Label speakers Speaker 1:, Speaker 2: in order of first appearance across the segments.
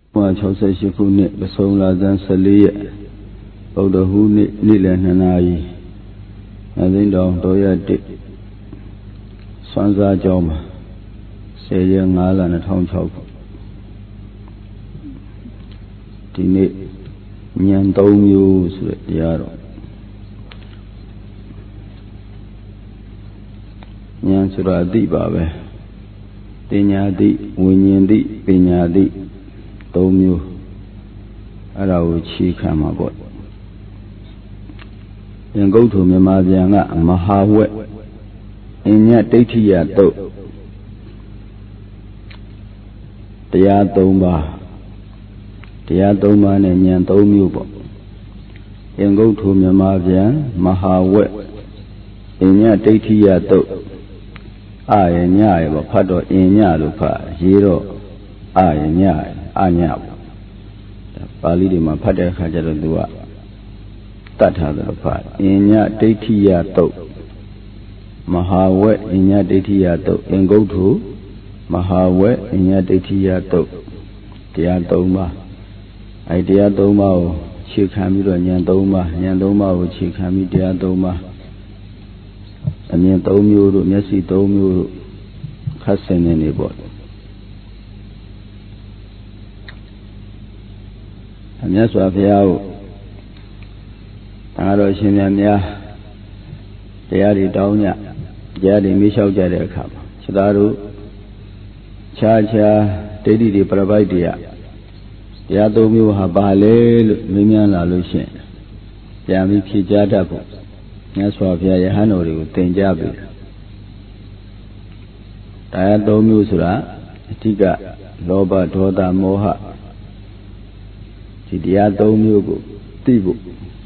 Speaker 1: 68ခုနှစ်ပစုံလာဇန်14ရက်ဗုဒ္ဓဟူးနေ့နေ့လယ်2နာရီအသိန်းတောင်တော်ရ1စွမ်းစားကြောင်းမှာ10ရက်5လ2006ခုဒီနေ့ဉာဏ်3မျိုးဆိုတဲ့တရားတော်ဉာဏ်ဆိုတာအသိပါပဲပညာသိဝိညာဉ်သိပညာသိ3မျိုးအဲ့ဒါကိုခြေခံမှာပေါ့ဉာဏ်ကုတ်ထုမြန်မာပြန်ကမဟာဝက်အညဒိဋ္ဌိယတုတ်တရား3ပါးတရား3ပါးနဲ့ဉာဏ်3မျိုးပေါ့ဉာဏ်ကုတ်ထုမြန်မာပြန်မဟာဝက်အညဒိဋ္ဌိယတုတ်အာရညရပေါ့ဖတ်တော့အင်ညလို့ဖတ်ရေးတော့အာရညရအာညပေါ့ပါဠိတွေမှာဖတ်တဲ့အခါကျတော့သူကတတ်ထားတယ်ဖတ်အင်ညဒိဋ္ဌိယတုတ်မဟာဝက်အင်ညဒိဋ္ဌိယတုတ်အင်္ဂုတ္ထုမဟာဝက်အင်ညဒိဋ္ဌိယတုတ်တရား3ပါးအဲတရား3ပါးကိုခြေခံပြီးတော့ဉာဏ်3ပါးဉာဏ်3ပါးကိုခြေခံပြီးတရား3ပါးအမြင်3မျိုးတို့မျက်စိ3မျိုးတို့ခတ်ဆင်နေပေါ့အမြတ်စွာဘုရားကိုဒါတော့ရှင်များတရားတွေတောင်းကြတရားတွေမေးလျှောက်ကြတဲ့အခါမှာခြေသားတို့ခြားဒိဋ္ဌိတွေပြပိုက်တွေကတရား3မျိုးဟာပါလေလို့မင်းများလာလို့ရှိရင်ပြန်ပြီးဖြေကြားတတ်ဖို့မြတ်စွာဘုရားယဟန်တော်တွေကိုသင်ကြားပေးတယ်တရား3မျိုးဆိုတာအဓိကလောဘဒေါသမောဟဒီတရား3မျိုးကိုသိဖို့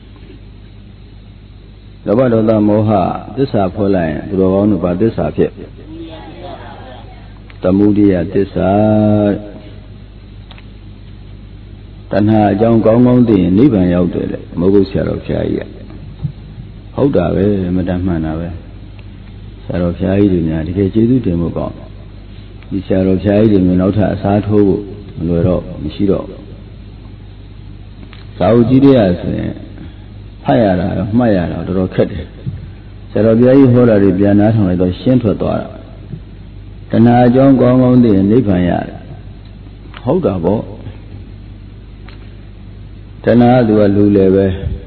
Speaker 1: လောဘဒေါသမောဟသစ္စာဖွဲ့လိုက်ရင်သူတော်ကောင်းတို့ဗာသစ္စာဖြစ်သမုဒိယသစ္စာတဏှာအကြောင်းကောင်းကောင်းသိရင်နိဗ္ဗာန်ရောက်တယ်လေမဟုတ်ဘူးဆရာတော်ဘုရားကြီးကဟုတ်တာပဲမတတ်မှန်တာပဲဆရာတော်ဘုရားကြီးတွေများတကယ်ကျေးဇူးတင်ဖို့ကောင်းဒီဆရာတော်ဘုရားကြီးတွေမျိုးနောက်ထပ်အစားထိုးဖို့မလွယ်တော့မရှိတော့သာဝကြီးတွေကဆိုရင်ဖတ်ရတာမှတ်ရတာတော်တော်ခက်တယ်ဆရာတော်ဘုရားကြီးဟောတာတွေပြန်နားထောင်လိုက်တော့ရှင်းထွက်သွားတာတဏှာအကြောင်းကောင်းကောင်းသိရင်နိဗ္ဗာန်ရတယ်ဟုတ်တာပေါ့တဏှာကသူကလူလေပဲ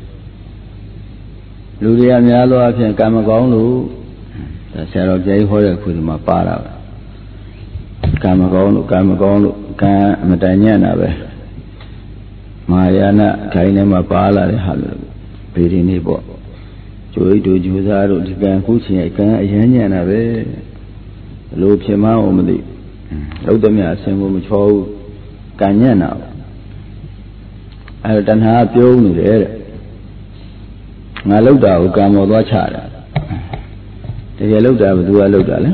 Speaker 1: လူတွေကများသောအားဖြင့်ကံမကောင်းလို့ဆရာတော်ဘုရားကြီးဟောတဲ့ခုဒီမှာပါတာပဲကံမကောင်းလို့ကံမတိုင်ညံ့တာပဲမာယာနာခိုင်းထဲမှာပါလာတဲ့ဟာလို့ဗေဒီနေပေါ့ကျိုးတို့ကျိုးစားတို့ဒီကံခုချင်းကံအရမ်းညံ့တာပဲဘလို့ဖြစ်မှန်းမသိလောက်သမျှအစင်ကိုမချောဘူးကံညံ့တာအဲတဏှာပြုံးနေတယ်တဲ့ငါလောက်တာကိုကံပေါ်သွားချတာတကယ်လောက်တာဘယ်သူကလောက်တာလဲ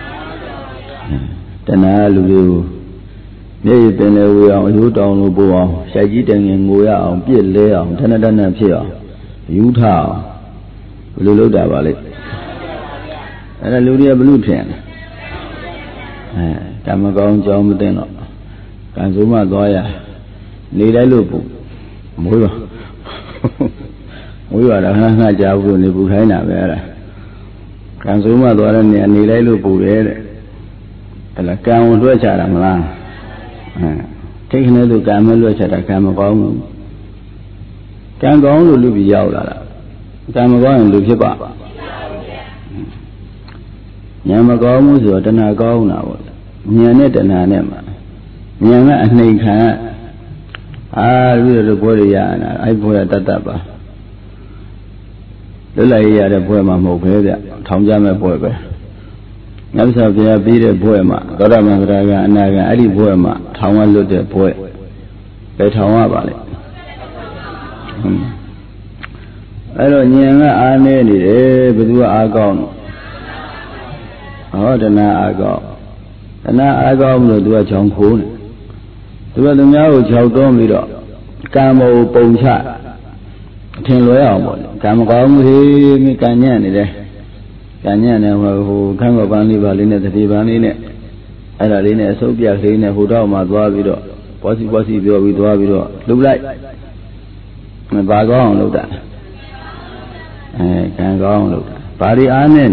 Speaker 1: တဏှာလူတွေကိုမျက်ရည်ပင်လေဝေအောင်အယိုးတောင်လို့ပို့အောင်ရှိုက်ကြီးတန်ငင်ငိုရအောင်ပြစ်လဲအောင်တဏ္ဍတဏ္ဍဖြစ်အောင်ယူထအောင်ဘယ်လိုလောက်တာပါလဲအဲ့ဒါလူတွေကဘလို့ထင်ကံမကောင်းကြောင်းမသိတော့ကံဆိုးမှသွားရနေလိုက်လို့ပို့မွေးပါမွေးပါတော့ငါကြားဘူးနေပူခိုင်းတာပဲအဲ့ဒါကံဆိုးမှသွားတဲ့နေနေလိုက်လို့ပူတယ်တဲ့အဲ့ဒါကံဝင်လွှဲချတာမလားထိတ်ခနဲ့လို့ကံမလွှဲချတာကံမကောင်းဘူးကံကောင်းလို့လူပြီးရောက်လာတာကံမကောင်းရင်လူဖြစ်ပါဉာဏ်မကောင်းဘူးဆိုတော့တဏှာကောင်းတာပေါ့ဉာဏ်နဲ့တဏှာနဲ့မှာဉာဏ်ကအနှိမ်ခံပြီးတော့ဘွဲရရနာအဲ့ဘွဲရတတ်တတ်ပါလွတ်လပ်ရတဲ့ဘွဲမှာမဟုတ်ပဲဗျထောင်ကြမဲ့ဘွဲပဲမြတ်စွာဘုရားပြီးတဲ့ဘွဲမှာသောတာပန်သရဂံအနာဂံအဲ့ဒီဘွဲမှာထောင်ကလွတ်တဲ့ဘွဲပဲထောင်ရပါလေအဲ့တော့ဉာဏ်ကအားနေနေတယ်ဘယ်သူကအားကောင်းဟောတဏှာအားကောင်းတဏှာအားကောင်းလို့သူကချောင်ခိုးနေသူကသူများကိုခြောက်သွန်းပြီးတော့ကံမောပုံချအထင်လွဲအောင်ပေါ့ကံမကောင်းဘူးဟေးမိကံညံ့နေတယ်ကံညံ့နေဟိုခန်းကပန်းလေးပါလေးနဲ့တတိပန်းလေးနဲ့အဲ့ဒါလေးနဲ့အစုပ်ပြကလေးနဲ့ဟိုတော့မှသွားပြီးတော့ Bossy, Bill, we do have it. Look like my bag on, look that. Can go on, look. Body on it.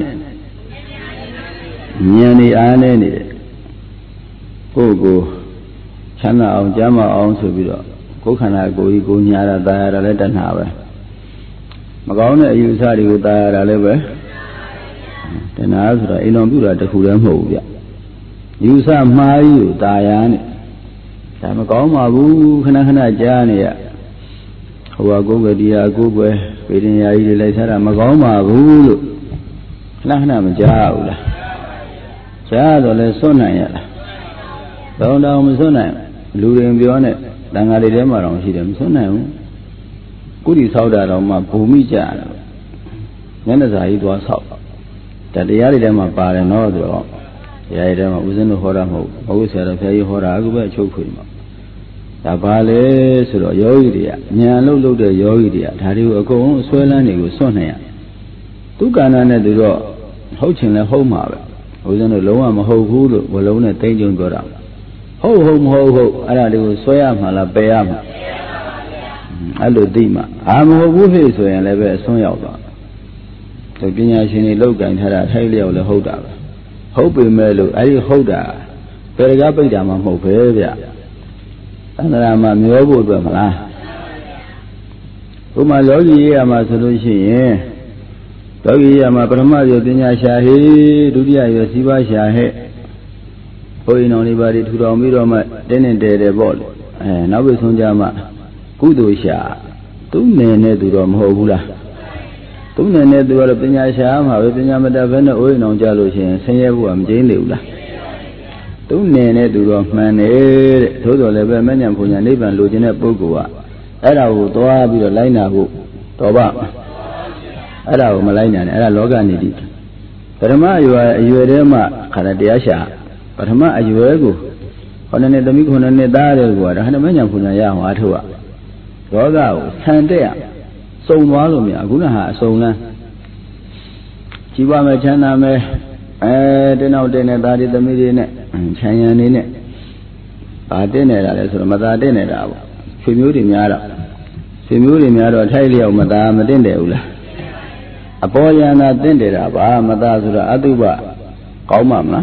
Speaker 1: Nearly on it. Go. Chana on Jama on to be up. Go can I go near that I let them have it. Magona, you said you that I live. Then I asked her, you don't do that to who them hold ya. You saw my you, Diane. Tamagoma, who can I journey? Who are go with the Google, waiting ya later. Magoma, who Nahanam Jaula. Jado, let's so nice. Down down, so nice. Luring beyond it. Then I did them around, see them so nice. Good is out of my Bumi Jan. Then as I was out. That the Yadam bar and all the Yadam was in the Horamo, always had a very horrible choke him. The Bale, so Yoidia, Niano looked at Yoidia, had you a go, swelling it was so near. Two cannon at the door, hoaching the home of it. Was in a low arm, whole hood, were alone at Tajon got up. Ho, I was Soyam, la Bayam. Allo Dima, I'm a woofy, so I never saw you. The Pinyashini Logan had a highly of the holder. Hope we may look, I hold her. Very up with them, hope, and I'm a mule with them. Oh, my lord, I'm a solution. Doggy, I'm a Brahma, Pinya Shahi, Dudia, Siva Shahi. Going anybody to the middle, then and dead a ball. And now with Sunjama. Kudusha, Tumne to Rom Hobula. Tumne to a Pinya Sham, have a Pinyamada Vena Oin on Jalushin, Sayabu, Jane Lula. Tumne to Rom Man, total level many and Punya Nib and Lieutenant Bogua. Era would be the line of Toba. Era Malina, Era Logan did it. Parama, you are Rema, Canadiasha. Parama, you are go. On an endemic on a Nedare, what a Hanamania Punaya, Atua. Roga, stand there. So Malumia, Gunaha, so na. Chiva Machana me, then out dinner that is the million and China in it. A dinner, as a mother dinner. Fimuri Miara, Taili of Madame Dindeula. A boy and a Dindera, Madazura Aduba, Kaumama.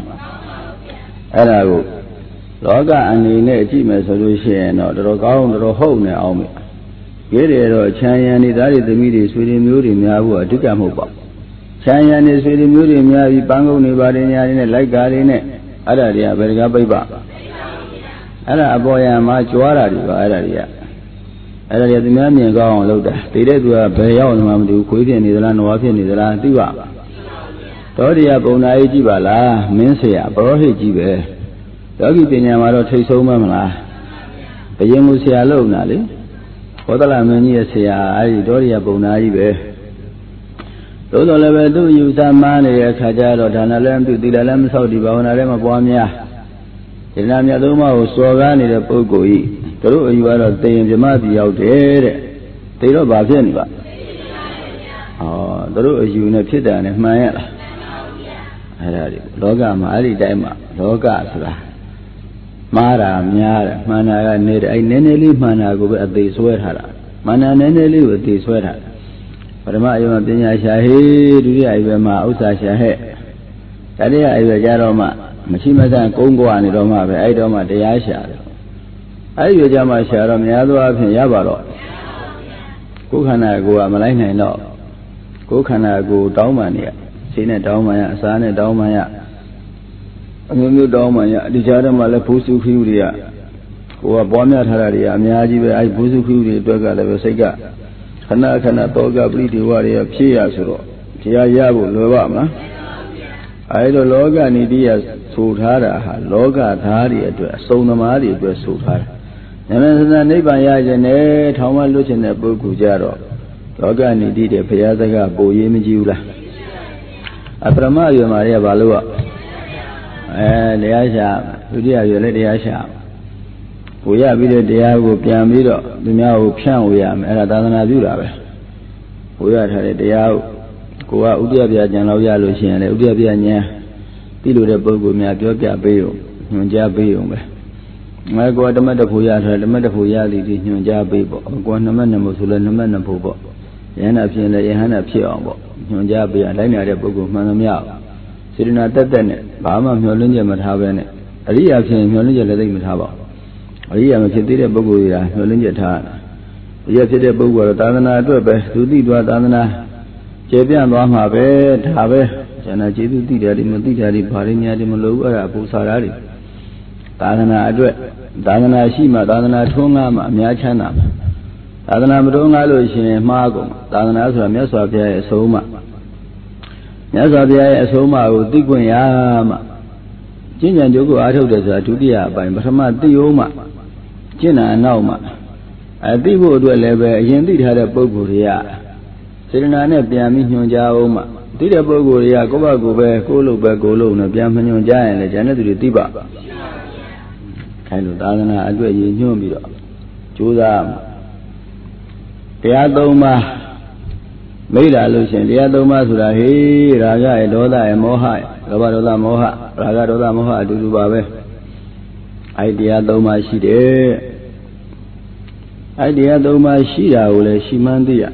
Speaker 1: Era Loga and the native solution or the Rogan or Home Naomi. Get it or China, that is the media Sweden Murim Yahu to come over. China is Sweden Murim Yavi Bango Nibadinia in a like garden, Adaria, Berga Baba. Ada boy and my Chuara, Adaria. Adaria the man and go on loader. They did to a Bayon, Mam to quit in the land of in the land Diva. Todia Bona Jibala, Mensia, Brohi Jibe. Doggy Pinyamaro Triso Mamma. The young will say alone, Nally. What a mania say, I Doria Bonaibe. Those all ever do use that money, a Kajaro, Danalam to the Lam Saudi Bonalem of Wamia. The Namia Doma was so running the Pogoi. Through you are a day in the Madi out there. They don't buy anybody. Oh, through you in a pit and my Loga Mari Dama, Loga. Mara, Miara, Mana, Ned, I nearly mana go at the sweater. Mana nearly with the sweater. But my Pinya Shahi, do I wear my Usa Shahe? Tadia, I wear Jaroma, Machima and Congo and Roma, I don't want the Asha. I wear Jama Sharam, Yadu, and Yabaro. Who can I go? Amalina, no. Who can I go? Daumania, Sina Daumaya, Sana Daumaya. New Domania, the Jadamala Pusu Furia, who are born at Hararia, Miaji, I Pusu Furia, Doga, the Sega, Hanakana, Toga, Briti, Warrior, Piasuro, Tia Yabu, Lovama. I do Loga Nidia Sudhara, Loga Tari, Sonamari, Sudhara. And then the neighbor Yajanet, how much look in the book Jaro. Loga Nidia, Piazzaga, Boyemijula. Apramayo Maria Balua. The Asha, Udia, you let the Asha. We have video the Ago Piamiro, the Miao Pian, we am at Adana Dura. We are at the Yao, Goa Udia Janoya Lucian, Udia Nia, Pilu the Bogu Mia Joga Bayo, Munja Bayo. ငါကောဓမ္မတဖို့ရထားဓမ္မတဖို့ရသည်ဒီညွှန်ကြားပေးပေါ့ကိုနမတ်နမို့ဆိုလဲနမတ်နဖို့ပေါ့ယဟန္တာဖြစ်လဲယဟန္တာဖြစ်အောင်ပေါ့ညွှန်ကြားပေးလိုက်နာတဲ့ပုဂ္ဂိုလ်မှန်သမျှစေတနာတက်တက်နဲ့ဘာမှမျှော်လင့်ချက်မထားဘဲနဲ့အရိယာဖြစ်ရင်မျှော်လင့်ချက်လည်းသိမထားပါဘူးအရိယာမဖြစ်သေးတဲ့ပုဂ္ဂိုလ်တွေကမျှော်လင့်ချက်ထားအရိယာဖြစ်တဲ့ပုဂ္ဂိုလ်ကတော့သာသနာအတွက်ပဲသူသိသွားသာသနာကျေပြန့်သွားမှာပဲဒါပဲကျန်တဲ့ကျေသူသိတယ်ဒီမသိတယ်ဒီဘာတွေများဒီမလို့အဲ့ဒါပူစာတာတွေသာသနာအတွက်သာသနာရှိမှသာသနာထွန်းကားမှအများချမ်းသာမှာသာသနာမထွန်းကားလို့ရှိရင်မှားကုန်သာသနာဆိုတာမြတ်စွာဘုရားရဲ့အဆုံးအမမြတ်စွာဘုရားရဲ့အဆုံးအမကိုသိခွင့်ရမှကျင့်ကြံကြိုးကိုအားထုတ်တယ်ဆိုတာဒုတိယအပိုင်းပထမသိအောင်မှကျင့်တာအနောက်မှသိဖို့အတွက်လည်းပဲအရင်သိထားတဲ့ပုဂ္ဂိုလ်တွေကစေတနာနဲ့ပြန်ပြီးညွှန်ကြားအောင်မှသိတဲ့ပုဂ္ဂိုလ်တွေကကိုယ့်ဘက်ကိုပဲကိုယ်လို့ပဲကိုယ်လို့နဲ့ပြန်မညွှန်ကြားရင်လည်းကျန်တဲ့သူတွေသိပါခိုင်းလို့သာသနာအတွက်ရည်ညွှန်းပြီးတော့ကြိုးစားတရားသုံးပါးမိလာလို့ရှင်တရားသုံးပါးဆိုတာဟေးရာဂရဲ့ဒေါသရဲ့မောဟရဲ့လောဘဒေါသမောဟရာဂဒေါသမောဟအတူတူပါပဲအဲ့တရားသုံးပါးရှိတယ်အဲ့တရားသုံးပါးရှိတာကိုလည်းရှိမှန်းသိရ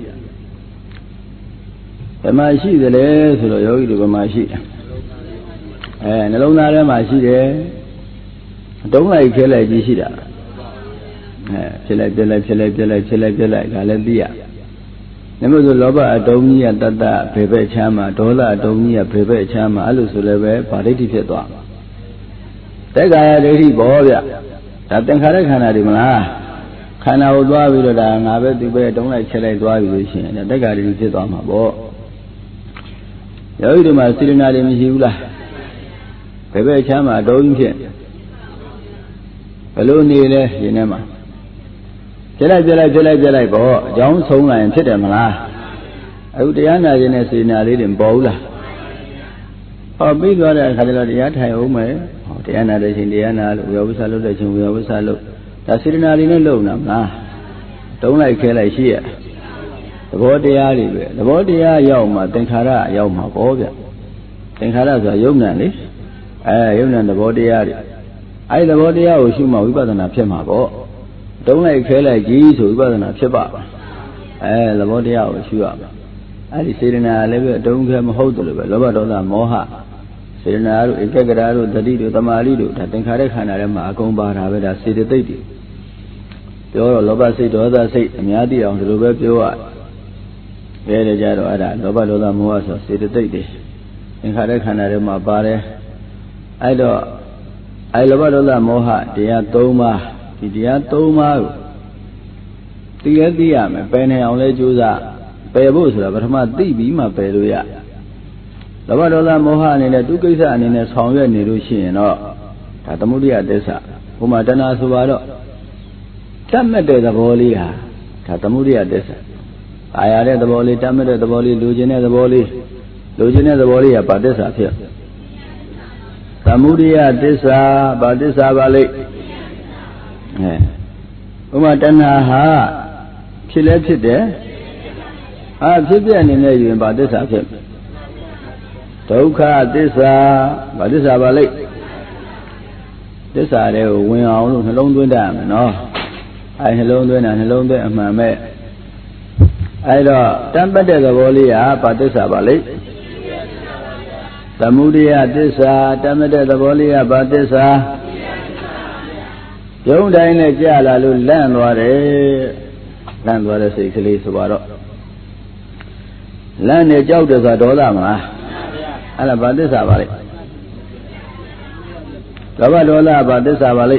Speaker 1: ဘယ်မှာရှိသလဲဆိုတော့ယောဂီတွေဘယ်မှာရှိနှလုံးသားထဲမှာရှိတယ်တုံးလိုက်ခဲလိုက်ကြီးရှိတာဖြစ်လိုက်ပြက်လိုက်ဖြစ်လိုက်ပြက်လိုက်ဖြစ်လိုက်ပြက်လိုက်ဒါလည်းသိရနမို့ဆိုလောဘအတုံးကြီးကတတ္တဘေဘဲချမ်းမှာဒေါသအတုံးကြီးကဘေဘဲချမ်းမှာအဲ့လိုဆိုလည်းပဲဗာဒိဋ္ဌိဖြစ်သွားတက်ကာယဒိဋ္ဌိပေါ့ဗျဒါသင်္ခါရခန္ဓာတွေမလားခန္ဓာကိုသွားပြီးတော့ဒါငါပဲသူပဲတုံးလိုက်ချက်လိုက်သွားပြီလို့ရှိရင်တက်ကာယဒိဋ္ဌိဖြစ်သွားမှာပေါ့ယောဂီတို့မှာစေတနာတွေမရှိဘူးလားဘေဘဲချမ်းမှာအတုံးကြီးဖြစ်ဘယ်လိုနေလဲရင်ထဲမှာပြလိုက်ပြလိုက်ပြလိုက်ပြလိုက်ပေါ့အကြောင်းဆုံးလာရင်ဖြစ်တယ်မလားအခုတရားနာခြင်းနဲ့စေနာလေးတွေမပေါ်ဘူးလားဟောပြီးသွားတဲ့အခါကျတော့တရားထိုင်အောင်မယ်ဟောတရားနာတဲ့ချိန်တရားနာလို့ဝေယဝိဆလုပ်တဲ့ချိန်ဝေယဝိဆလုပ်ဒါစေနာလေးနဲ့လုပ်နာမလားတုံးလိုက်ခဲလိုက်ရှိရသဘောတရားတွေပဲသဘောတရားရောက်မှသင်္ခါရရောက်မှာပေါ့ဗျသင်္ခါရဆိုတာယုံနာလေယုံနာသဘောတရားတွေအဲ့သဘောတရားကိုရှုမှဝိပဿနာဖြစ်မှာပေါ့တုံးလိုက်ခဲလိုက်ကြီးဆိုဝိပဿနာဖြစ်ပါသဘောတရားကိုရှုရမှာအဲ့ဒီစေတနာလည်းပဲတုံးခဲမဟုတ်တယ်လို့ပဲလောဘဒေါသမောဟစေတနာတို့ဧကဂရတို့တတိတို့သမာဓိတို့ဒါသင်္ခါရခန္ဓာထဲမှာအကုန်ပါတာပဲဒါစေတသိက်တွေပြောတော့လောဘစိတ်ဒေါသစိတ်အများသိအောင်ဒီလိုပဲပြောရတယ်ကြတော့အဲ့ဒါလောဘဒေါသမောဟဆိုစေတသိက်တွေသင်္ခါရခန္ဓာထဲမှာပါတယ်အဲ့တော့အဲ့လောဘဒေါသမောဟတရား၃ပါးဒီတရား၃ပါးကိုသိလဲသိရမယ်ပယ်နေအောင်လဲကြိုးစားပယ်ဖို့ဆိုတာပထမသိပြီးမှပယ်လို့ရလောဘဒေါသမောဟအနေနဲ့သူကိစ္စအနေနဲ့ဆောင်ရွက်နေလို့ရှိရင်တော့ဒါသမုဒိယသစ္စာဘုမာတဏှာဆိုပါတော့တတ်မဲ့တဲ့သဘောလေးဟာဒါသမုဒိယသစ္စာအာရတဲ့သဘောလေးတတ်မဲ့တဲ့သဘောလေးလိုချင်တဲ့သဘောလေးလိုချင်တဲ့သဘောလေးကဘာသစ္စာဖြစ်သမုဒိယသစ္စာဘာသစ္စာပါလိမ့်ဥမာတဏှာဟာဖြစ်လဲဖြစ်တယ်ဖြစ်ပြအနေနဲ့ယူရင်ဘာသစ္စာဖြစ်ဒုက္ခသစ္စာဘာသစ္စာပါလိမ့်သစ္စာတွေကိုဝင်အောင်လို့နှလုံးသွင်းတတ်ရမယ်နော်နှလုံးသွင်းတာနှလုံးသွင်းအမှန်မဲ့အဲ့တော့တန်ပတ်တဲ့သဘောလေးကဘာသစ္စာပါလိမ့်သမုဒိယသစ္စာတန်ပတ်တဲ့သဘောလေးကဘာသစ္စာယုံတိုင်းနဲ့ကြာလာလို့လန့်သွားတယ်လန့်သွားတဲ့စိတ်ကလေးဆိုတော့လန့်နေကြောက်တယ်ဆိုတာဒေါသမလားအဲ့ဒါဘာသစ္စာပါလဲလောဘဒေါသဘာသစ္စာပါလဲ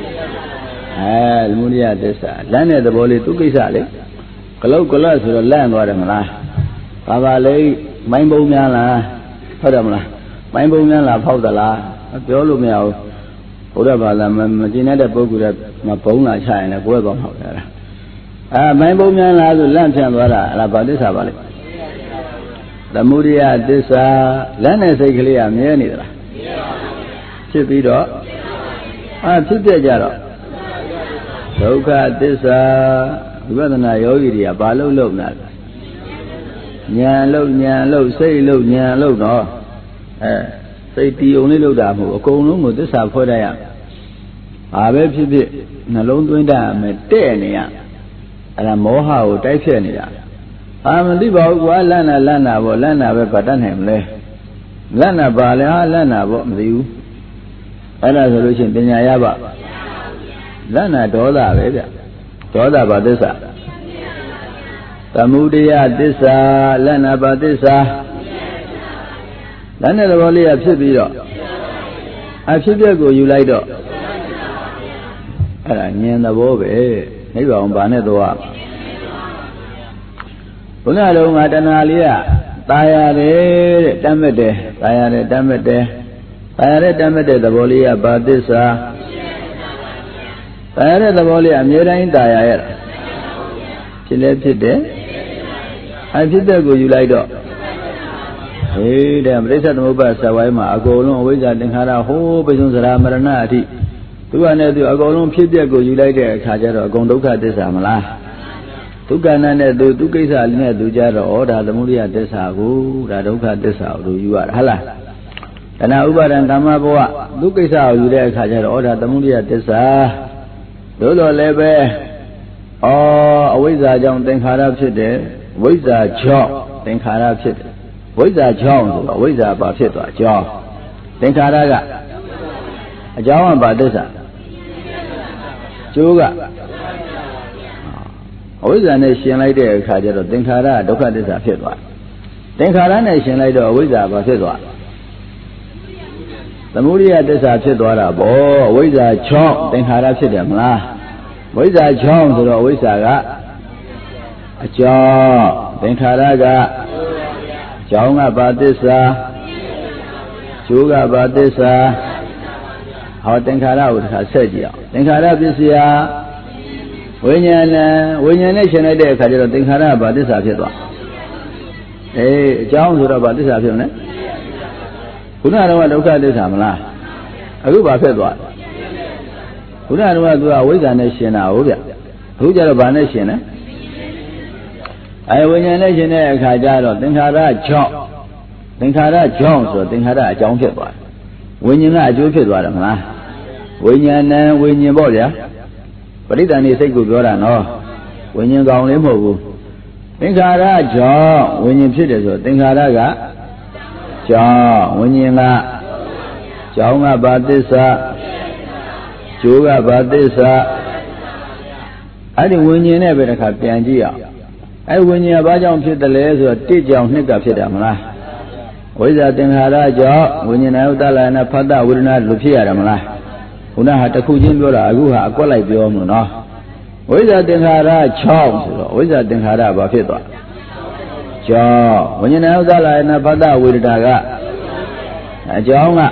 Speaker 1: သမုဒိယသစ္စာလန့်တဲ့သဘောလေးသူကိစ္စလေဂလုတ်ဂလော့ဆိုတော့လန့်သွားတယ်မလားဘာပါလဲမိုင်းပုံများလားဟုတ်တယ်မလားမိုင်းပုံများလားဖောက်သလားပြောလို့မရဘူးဘုရားဘာသာမကျင်တဲ့ပုဂ္ဂိုလ်ကမဘုံလာချရင်လည်းကိုယ်တော့မဟုတ်ရတာမိုင်းပုံများလားဆိုလန့်ဖြန့်သွားတာအဲ့ဒါဘာသစ္စာပါလဲသမုဒိယသစ္စာလန့်တဲ့စိတ်ကလေးကမြဲနေသလားဖြစ်ပြီးတော့ဖြစ်ပြကြတော့ဒုက္ခသစ္စာဝိပဿနာယောဂီတွေကဘာလို့လုပ်နေလဲဉာဏ်လို့စိတ်လို့ဉာဏ်လို့တော့စိတ်တီုံလေးလုပ်တာမဟုတ်အကုန်လုံးကိုသစ္စာဖွဲ့တတ်ရ Abe Pipi, Nalon Twinda, Metania, and a Moha or Typhenia. I'm the Lana Lana, Lana, Patanham, Lana Bala, Lana, what you? And as a solution, Pinyaba. Lana Doda, Doda Badesa. Tamudia Disa, Lana Badisa. Lana the Valley of Sibiro. I should go, you like it. And the Bobe, maybe on Banedoa. Punalo Matanalia, Tayare, Damete, Tayare, the Volia Badisa. Tayare the Volia, Mira Tayare. She left it there. I did go, you like it. Hey, damn, they said Moba Sawama, I go along with that in Hara, whole business Ramaranati. Tu ane tu agolong phit ko yu lai de akha ja ro agon dukha thissa mala dukana ne tu kaisa ne tu ja ro da thamudaya thissa ko da dukha thissa ko yu ya ha la tana upadan kama bhawa tu kaisa ko yu de akha ja ro da thamudaya thissa do lo le be awizza jaung thingkhara phit de wizza jaung thingkhara phit de wizza jaung so awizza ba phit twa jaung thingkhara ga ajawan ba thissa Suga. Awizza nation like the Kaja, Tinkara, Doka disappeared. Tinkara nation like the Awizza Basidwa. The Muria disappeared, Awizza Chong, Tinkara Sidamla. Wizza Chong to the Awizzaga. A Chong, Tinkaraga. Chonga Batisa. Suga Batisa. How Tinkara would have said you. Tinkara Bisia when your nation idea Kaja Tinkara about this Afia. Eh, Jones would about this Afia. Who not know what to call this Amala? A group of Fedwa. Who not know what to do with a nation now? Who got a nation? I when your nation Kaja Tinkara Chong. Tinkara Jones or Tinkara John Fedwa. When you know you Fedwa. When you bought ya, but it only say good no. When you go in Mogu, Tinkara John, when you sit it, Tinkaraga John, when you not John about this, Juga about this. I think when you never have the idea. I when you about John Pit the layers or teach John Nick of Sidamla. With that Tinkara John, when you know the line of Pada will not look here, Amla. Una had a cooking Gora, Aguha, Aquala Biomuno. Wizard Tinkara Chong, Wizard Tinkara Bafita. Chong, when you know the line of Pada will Daga. A Jonga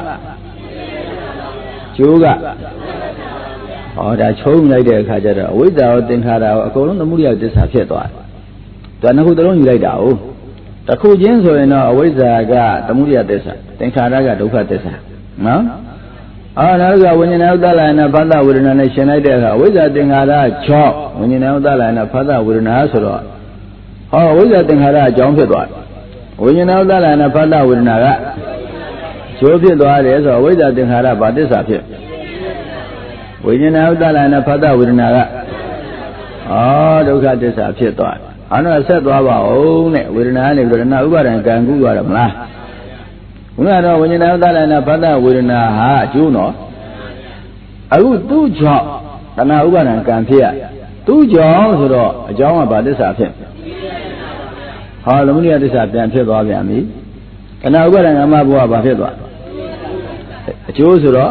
Speaker 1: Juga. Oh, that Chong like the Kajara, without Tinkara, according to Muria disappeared. Then who don't lay down? The cooking so in a Wizaga, the Muria Desa, Tinkara Duka Desa. No? Now, when you know the line of Pada with a nation idea, wizard Tinkara Chong, when you know the line of Pada with an answer. Oh, wizard Tinkara John Fedwa. When you know the line of Pada with an Ara, Jopia is or wizard Tinkara Badisapia. When you know the line of Pada with an Ara. Oh, look at this appear. I know I said, oh, with an animal and over and can go out of la. When you know that and a father with an aha, you know. I would do job, and I over and can fear. 2 jobs or a job about this affair. How many of this affair by me? And I over and a mabu about it. A Josuro,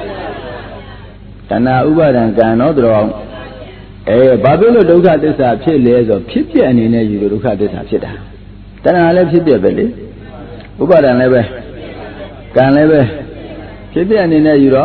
Speaker 1: and I over and can not wrong. A Babylon look at this affair layers of Pipi and in a you look at this affair. Then I left it there, Billy. Uber and never can never Pipi and in a Euro.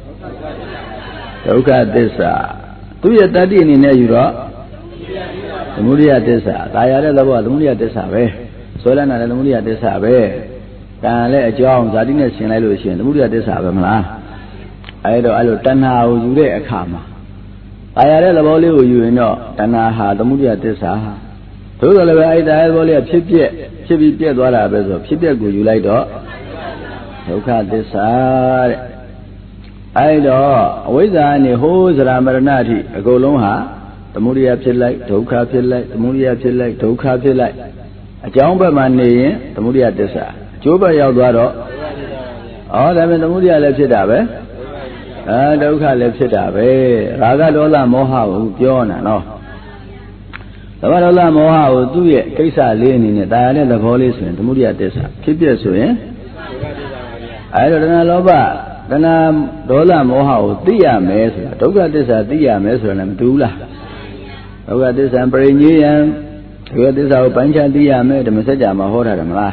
Speaker 1: Look at this. 2 years 30 in a Euro. The Muria Desa, Tayara the Muria Desa, Solana and the Muria Desa, can let a John Zardinus in Illusion, the Muria Desa, I don't Tana, you lay a karma. Tayara the Valley, you know, Tana, the Muria Desa. To the level I die, a Pipi, Dora, Pipi, you like dog. Look at this. I ai đó với giờ này hô giờ mà nó thì cô luôn hả tụi mua đi áp chết lại thấu khá chết lại tụi mua đi áp chết lại thấu khá chết lại cháu bé mà này tụi mua đi áp chết sao chú bé giàu đó đó mình tụi mua đi áp chết đã vậy đâu khá áp chết đã vậy raga đó là mô hào cho nè nó đó là mô hào tu ye cái sao liền này ta này là vô lý xuyên tụi mua đi áp chết sao khi biết xuyên ai đó là lo ba đó là mô hào tí à mẹ sao đâu khá chết sao tí à mẹ sao làm tu là đâu khá chết sao bơi như em đâu khá chết sao bánh chăn tí à mẹ thì mình sẽ trả mà hốt ra làm la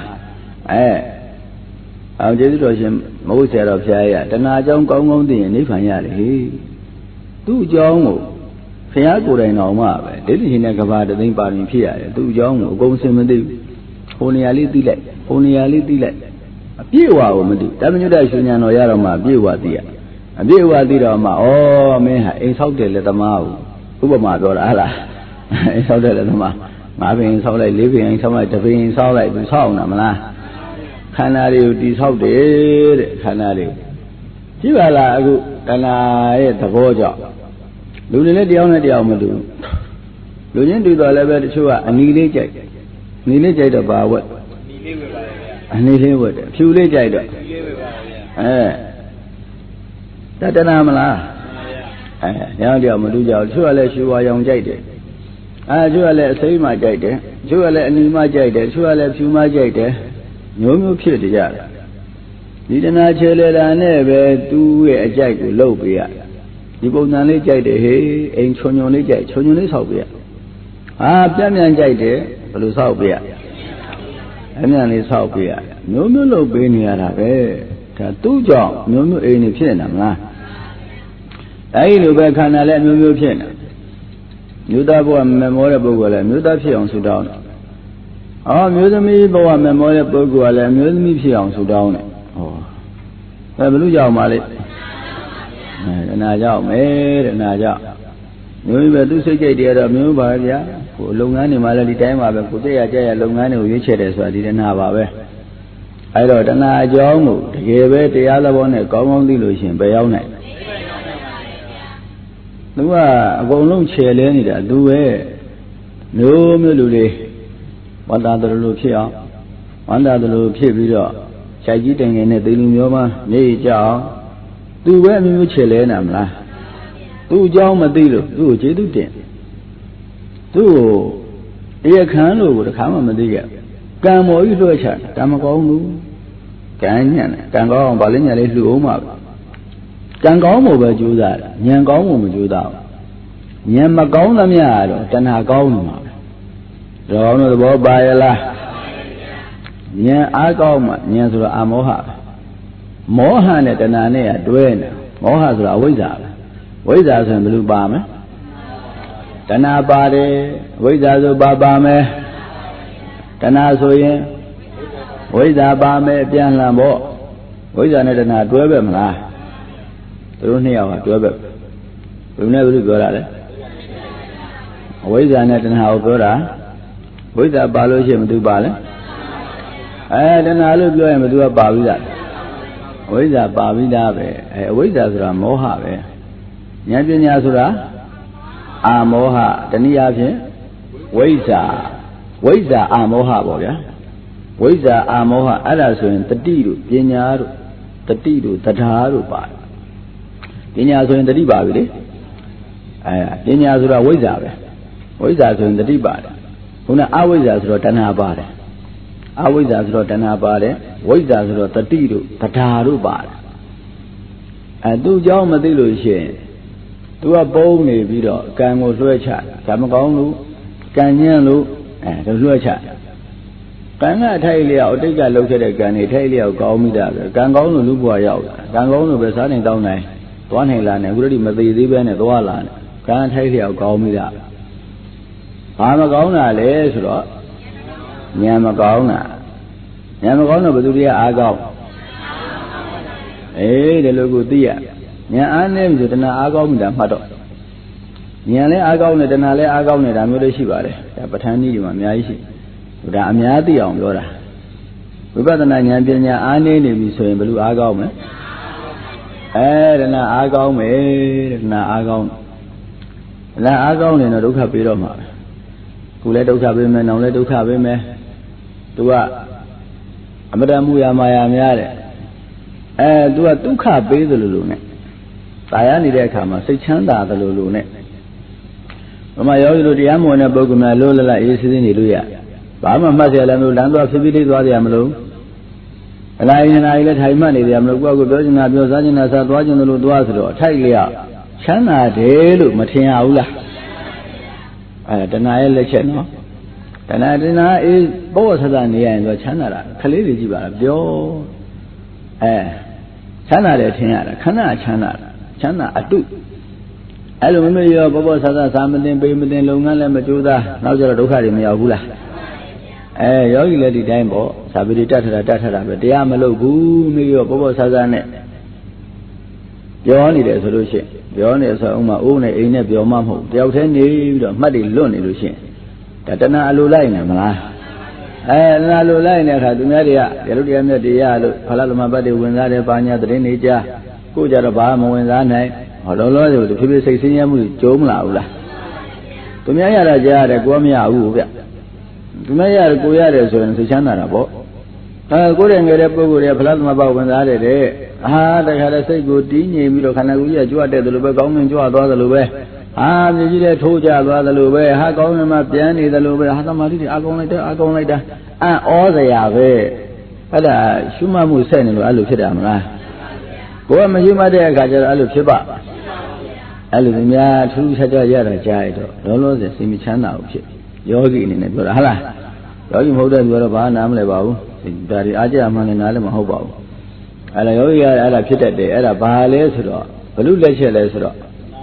Speaker 1: chế độ xem mỗi xe đạp xe à, trên là trong công ty này phải nhà đi, tu trong ngủ, khi á cô đây nào mà vậy, đến khi này các bạn đã tin bảo mình phía tu trong ngủ công sinh mình đi, hôm nay ali tí lệ, biết vào mình đi, tại mình đây suy nhà nói ra mà biết vào tí đó mà, mấy anh sáu tiền là tầm nào, cũng mà đó là, anh sáu tiền là tầm nào, mà anh sáu lại lấy anh sáu lại, tập anh sáu lại bị sao nè mà la. Khả năng điều đi sau để khả năng điều chỉ là cái này thật vô cho lúc này điều mà được lúc này đi vào là về chỗ anh đi chạy được bao vậy anh đi vậy phiêu đi chạy được ta tên nào mà là nhau điều mà đi vào chỗ là chỗ vào dòng chạy đấy chỗ là xây mà chạy đấy chỗ là anh mà chạy đấy chỗ là phiêu mà chạy đấy nhớဖြစ်ကြတယ်ဒီတနာချေလေတာနဲ့ပဲသူ့ရဲ့အကြိုက်ကိုလုပ်ပေးရဒီပုံစံလေးကြိုက်တယ်ဟေးအိမ်ချွန်လေးကြိုက်ချွန်လေးဆောက်ပေးရပြန့်ကြိုက်တယ်ဘယ်လိုဆောက်ပေးရအမြန်လေးဆောက်ပေးရမျိုးလုပ်ပေးနေရတာပဲဒါသူ့ကြောင့်မျိုးအိမ်နေဖြစ်နေတာမလားအဲဒီလိုပဲခန္ဓာလည်းမျိုးဖြစ်နေမျိုးသားဘဝမမောတဲ့ပုဂ္ဂိုလ်လည်းမျိုးသားဖြစ်အောင်ဆုတောင်းတယ်မျိုးသမီးဘဝမမောတဲ့ပုဂ္ဂိုလ်ကလည်းမျိုးသမီးဖြစ်အောင်ဆုတောင်းတယ်ဘယ်လိုကြောက်မှလဲတဏှာကြောက်မယ်တဏှာကြောက်မျိုးပဲသူစိတ်ကြိတ်တယ်တော့မျိုးပါဗျာဟိုလုပ်ငန်းတွေမှာလည်းဒီတိုင်းပါပဲကိုကြရလုပ်ငန်းတွေကိုရွေးချယ်တယ်ဆိုတာဒီတဏှာပါပဲအဲတော့တဏှာအကြောင်းကိုတကယ်ပဲတရားသဘောနဲ့ကောင်းသိလို့ရှင်ပဲရောက်နိုင်သူကအကုန်လုံးခြေလဲနေတာသူပဲမျိုးလူတွေဝန္တာတလူဖြစ်အောင်ဝန္တာတလူဖြစ်ပြီးတော့ခြိုက်ကြီးတိုင်ငယ်နဲ့သေလူမျိုးမှနေကြအောင်သူပဲအမျိုးချေလဲနာမလားသူ့အကြောင်းမသိလို့သူ့ကိုကျေးဇူးတင်သူ့ကိုတရားခံလို့တခါမှမသိခဲ့ကံမော်ကြီးလွှဲချတာမကောင်းဘူးကံညံ့တယ်ကံကောင်းအောင်ဗာလေးညာလေးလှူအောင်ပါကံကောင်းဖို့ပဲကြိုးစားတယ်ဉာဏ်ကောင်းဖို့မကြိုးစားဘူးဉာဏ်မကောင်းသမျှတော့တဏှာကောင်းနေမှာတော်တော်သဘောပါရလားဉာဏ်အားကောင်းမှဉာဏ်ဆိုတာအမောဟမောဟနဲ့တဏှာနဲ့တွဲနေမောဟဆိုတာအဝိဇ္ဇာပဲဝိဇ္ဇာဆိုရင်ဘယ်လိုပါမလဲတဏှာပါတယ်ဝိဇ္ဇာဆိုပါမယ်တဏှာဆိုရင်ဝိဇ္ဇာပါမယ်ပြန်လှန်ပေါ့ဝိဇ္ဇာနဲ့တဏှာတွဲပဲမလားသူတို့နှစ်ယောက်ကတွဲပဲဘယ်နဲ့ဘယ်လိုပြောတာလဲဝိဇ္ဇာနဲ့တဏှာကိုပြောတာဝိဇ္ဇာပါလို့ရှိရင်မသူပါလဲတဏှာလို့ပြောရင်မသူကပါပြီးသားဝိဇ္ဇာပါပြီးသားပဲအဝိဇ္ဇာဆိုတာမောဟပဲဉာဏ်ပညာဆိုတာအာမောဟတနည်းအားဖြင့်ဝိဇ္ဇာအာမောဟပေါ့ဗျာဝိဇ္ဇာအာမောဟအဲ့ဒါဆိုရင်တတိတို့ပညာတို့တတိတို့သဒ္ဓါတို့ပါတယ်ပညာဆိုရင်တတိပါပြီလေပညာဆိုတာဝိဇ္ဇာပဲဝိဇ္ဇာဆိုရင်တတိပါတယ်ခုနအဝိဇ္ဇာဆိုတော့တဏှာပါတယ်အဝိဇ္ဇာဆိုတော့တဏှာပါတယ်ဝိဇ္ဇာဆိုတော့တတိတို့သဒ္ဓါတို့ပါတယ်သူ့ကြောင့်မသိလို့ရှိရင်သူကပုံနေပြီးတော့ကံကိုလွှဲချဒါမကောင်းလို့ကံညံ့လို့ဒါလွှဲချကံကအထိုက်လျောက်အတိတ်ကလှုပ်ခဲ့တဲ့ကံတွေထိုက်လျောက်ကောင်းမိတာပဲကံကောင်းလို့လူဘဝရောက်တာကံကောင်းလို့ပဲစားနေတောင်းနိုင်သွားနိုင်လာနေအခုတည်းမသေးသေးပဲနဲ့သွားလာနေကံထိုက်လျောက်ကောင်းမိတာဘာမကောင်းတာလဲဆိုတော့ဉာဏ်မကောင်းတာဉာဏ်မကောင်းတော့ဘယ်သူတွေကအားကောင်းဒီလိုကိုသိရဉာဏ်အားနည်းပြီဆိုတဏှာအားကောင်းပြီတာမှတ်တော့ဉာဏ်လည်းအားကောင်းတယ်တဏှာလည်းအားကောင်းတယ်ဒါမျိုးလေးရှိပါတယ်ဒါပဋ္ဌာန်းကြီးတွေမှာအများကြီးရှိဒါအများသိအောင်ပြောတာဝိပဿနာဉာဏ်ပညာအားနည်းနေပြီဆိုရင်ဘယ်လိုအားကောင်းမလဲ Đana á con mẹ đana á con này nó đâu khác biệt đâu mà cụ lấy đâu khác biệt mẹ nào lấy đâu khác biệt mẹ tôi mà ra mua ya maya mẹ đấy tôi đâu khác biệt rồi luôn này tại anh đi đây khám mà say chán đã rồi luôn này mà giờ rồi đi ăn mua này bao gồm là lô là ý gì này luôn ya bảo mà giờ làm đồ làm đồ phi đi đồ gì làm luôn lại lấy thay mà này làm luôn qua cái biểu diễn biểu giá như sao đồ gì đồ rồi thay liền chán là để luôn mà thiên ảo là đàn này lấy chén nó đàn này ý bao giờ ra này rồi chán là khơi đi gì vậy biểu chán là để thiên ảo khán là chán là atu luôn mấy giờ bao giờ ra sao mình tiền lâu ngắn lên mà chú ta nói cho là đâu khác gì mà giàu vui là giờ cái này đi đánh bộ sao bị trát ra vậy để mà lâu cũ mấy giờ bao giờ ra này giờ này để rồi chuyện giờ này sao ông mà u này ấy này giờ mà hậu theo thế này rồi mất đi luôn này rồi chuyện tại nó alu lại này mà nó alu lại này là tụi mình đi giờ lúc đi em đi rồi phải là mà bắt đầu quên ra để bao nhiêu tiền này cha cô giờ là bà mà quên ra này họ đâu nói rồi thì phải xây nhà mới trốn lão là tụi mình giờ là giờ để cô mình u vậy tụi mình giờ cô giờ để rồi xây chán là bộ cô đây người đẹp cô đây phải là mà bảo quên ra để đại khái là xây cô tí nhỉ bây giờ khả năng cũng giờ để rồi có mình đó rồi bây giờ thu trả rồi bây có mình mà tiền đi rồi bây tao mà đi con này đó ở đây à về cái là số mà mua xe này rồi aloဖြစ်တယ်မလားကိုကမရှိမှတဲ့အခါကျတော့အဲ့လိုဖြစ်ပါအဲ့လိုများထူးခြားခြားရတာကြားရတော့လောလောဆယ်စိတ်မချမ်းသာဘူးဖြစ်ယောဂီအနေနဲ့ပြောတာဟုတ်လားယောဂီမဟုတ်တဲ့သူကတော့ဘာနားမလဲပါဘူးဒါတွေအားကြမှန်းနေနားလည်းမဟုတ်ပါဘူးအဲ့ဒါယောဂီကအဲ့ဒါဖြစ်တတ်တယ်အဲ့ဒါဘာလဲဆိုတော့ဘလို့လက်ချက်လဲဆိုတော့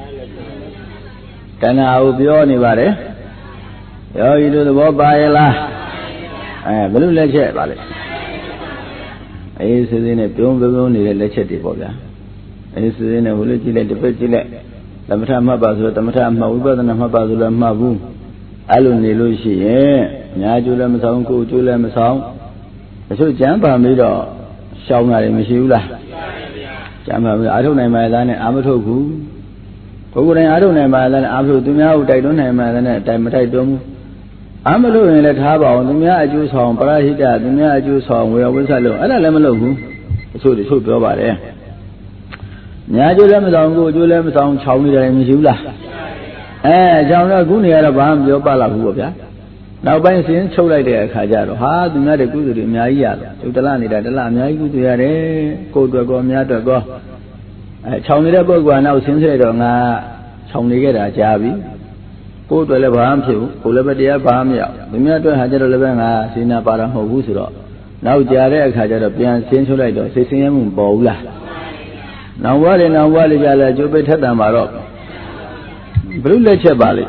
Speaker 1: တဏှာကိုပြောနေပါတယ်ယောဂီတို့သဘောပါရဲ့လားဘလို့လက်ချက်ပါလဲအေးစည်းနဲ့ပြုံးနေတဲ့လက်ချက်တွေပေါ့ဗျာအေးစည်းနဲ့ဟိုလိုကြည့်လိုက်တစ်ဖက်ကြည့်လိုက်သမထမှတ်ပါဆိုသမထမှတ်ဝိပဿနာမှတ်ပါဆိုလည်းမှတ်ဘူးအဲ့လိုနေလို့ရှိရင်ညာကျိုးလည်းမဆောင်ကိုကျိုးလည်းမဆောင်အချို့ကျမ်းပါပြီးတော့ရှောင်းတာတွေမရှိဘူးလားကျမ်းပါပြီးအာထုတ်နိုင်မှလည်းနဲ့အာမထုတ်ဘူးဘုရားတိုင်းအာထုတ်နိုင်မှလည်းအာမထုတ်သူများကိုတိုက်တွန်းနိုင်မှလည်းနဲ့တိုက်မတိုက်တွန်းဘူးအာမလို့ရင်လည်းထားပါအောင်သူများအကျိုးဆောင်ပရဟိတသူများအကျိုးဆောင်ဝေယဝိသလို့အဲ့ဒါလည်းမလုပ်ဘူးအချို့ပြောပါတယ်ညာကျိုးလည်းမဆောင်ကိုကျိုးလည်းမဆောင်ခြောင်နေတယ်မရှိဘူးလားခြောင်တော့ခုနေရတော့ဘာမှပြောပါလာဘူးပေါ့ဗျာနောက်ပိုင်းစင်းချုပ်လိုက်တဲ့အခါကျတော့ဟာသူများတဲ့ကုသိုလ်တွေအများကြီးရတော့ကျုပ်တလနေတာတလအများကြီးကုသိုလ်ရတယ်ကိုယ်အတွက်ကောအများအတွက်ကောခြောင်နေတဲ့ပုဂ္ဂိုလ်ကနောက်စင်းဆက်တော့ငါခြောင်နေခဲ့တာကြားပြီကိုယ်အတွက်လည်းဘာမှမဖြစ်ဘူးကိုယ်လည်းပဲတရားဘာမှမရောက်သူများအတွက်ဟာကြတော့လည်းပဲငါစေနာပါတာမဟုတ်ဘူးဆိုတော့နောက်ကြာတဲ့အခါကျတော့ပြန်ဆင်းချုပ်လိုက်တော့စိတ်ဆင်းရဲမှုမပေါ်ဘူးလားနောက်ဘဝတွေကြလဲကျိုးပိတ်ထက်တံပါတော့ဘုရုလက်ချက်ပါလေ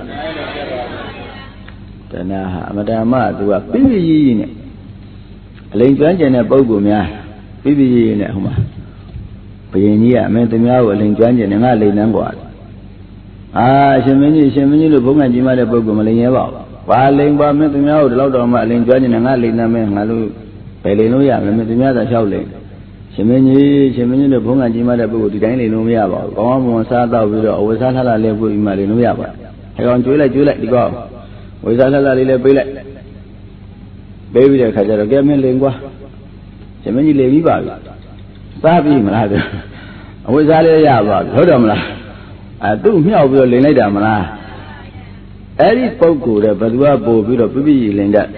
Speaker 1: တဏှာဟာအမတမသူကပြည့်ပြည့်ကြီးနဲ့အလိမ်ကျွမ်းကျင်တဲ့ပုဂ္ဂိုလ်များပြည့်ပြည့်ကြီးနဲ့ဟိုမှာဘယင်ကြီးကအမင်းသူများကိုအလိမ်ကျွမ်းကျင်နေငါလိမ်နှမ်းกว่าရှင်မင်းကြီးလို့ဘုန်းကကြီးမတဲ့ပုဂ္ဂိုလ်မလိမ်ရဲပါဘူးဘာလိမ်ပါမင်းသူများကိုဒီလောက်တော့မှအလိမ်ကျွမ်းကျင်နေငါလိမ်နှမ်းမင်းငါလို့ဘယ်လိမ်လို့ရမလဲမင်းသူများသာလျှောက်လိမ်ရှင်မင်းကြီးတို့ဘုန်းကကြီးမတဲ့ပုဂ္ဂိုလ်ဒီတိုင်းလိမ်လို့မရပါဘူးကောင်းကောင်းစားတော့ပြီးတော့အဝတ်စားလှလှလေးပို့ပြီးမှလိမ်လို့ရပါအဲကောင်ကျွေးလိုက်ဒီကောဝတ်စားလှလှလေးလေးပေးလိုက်ပေးပြီးတဲ့ခါကျတော့ကဲမင်းလိမ်ကွာရှင်မင်းကြီးလိမ်ပြီးပါပြီစားပြီမလားအဝတ်စားလေးရပါပြီဟုတ်တယ်မလားသူ့မြောက်ပြီးတော့လိန်လိုက်တာမလားအဲ့ဒီပုဂ္ဂိုလ်တဲ့ဘယ်သူကပို့ပြီးတော့ပြပြလိန်တတ်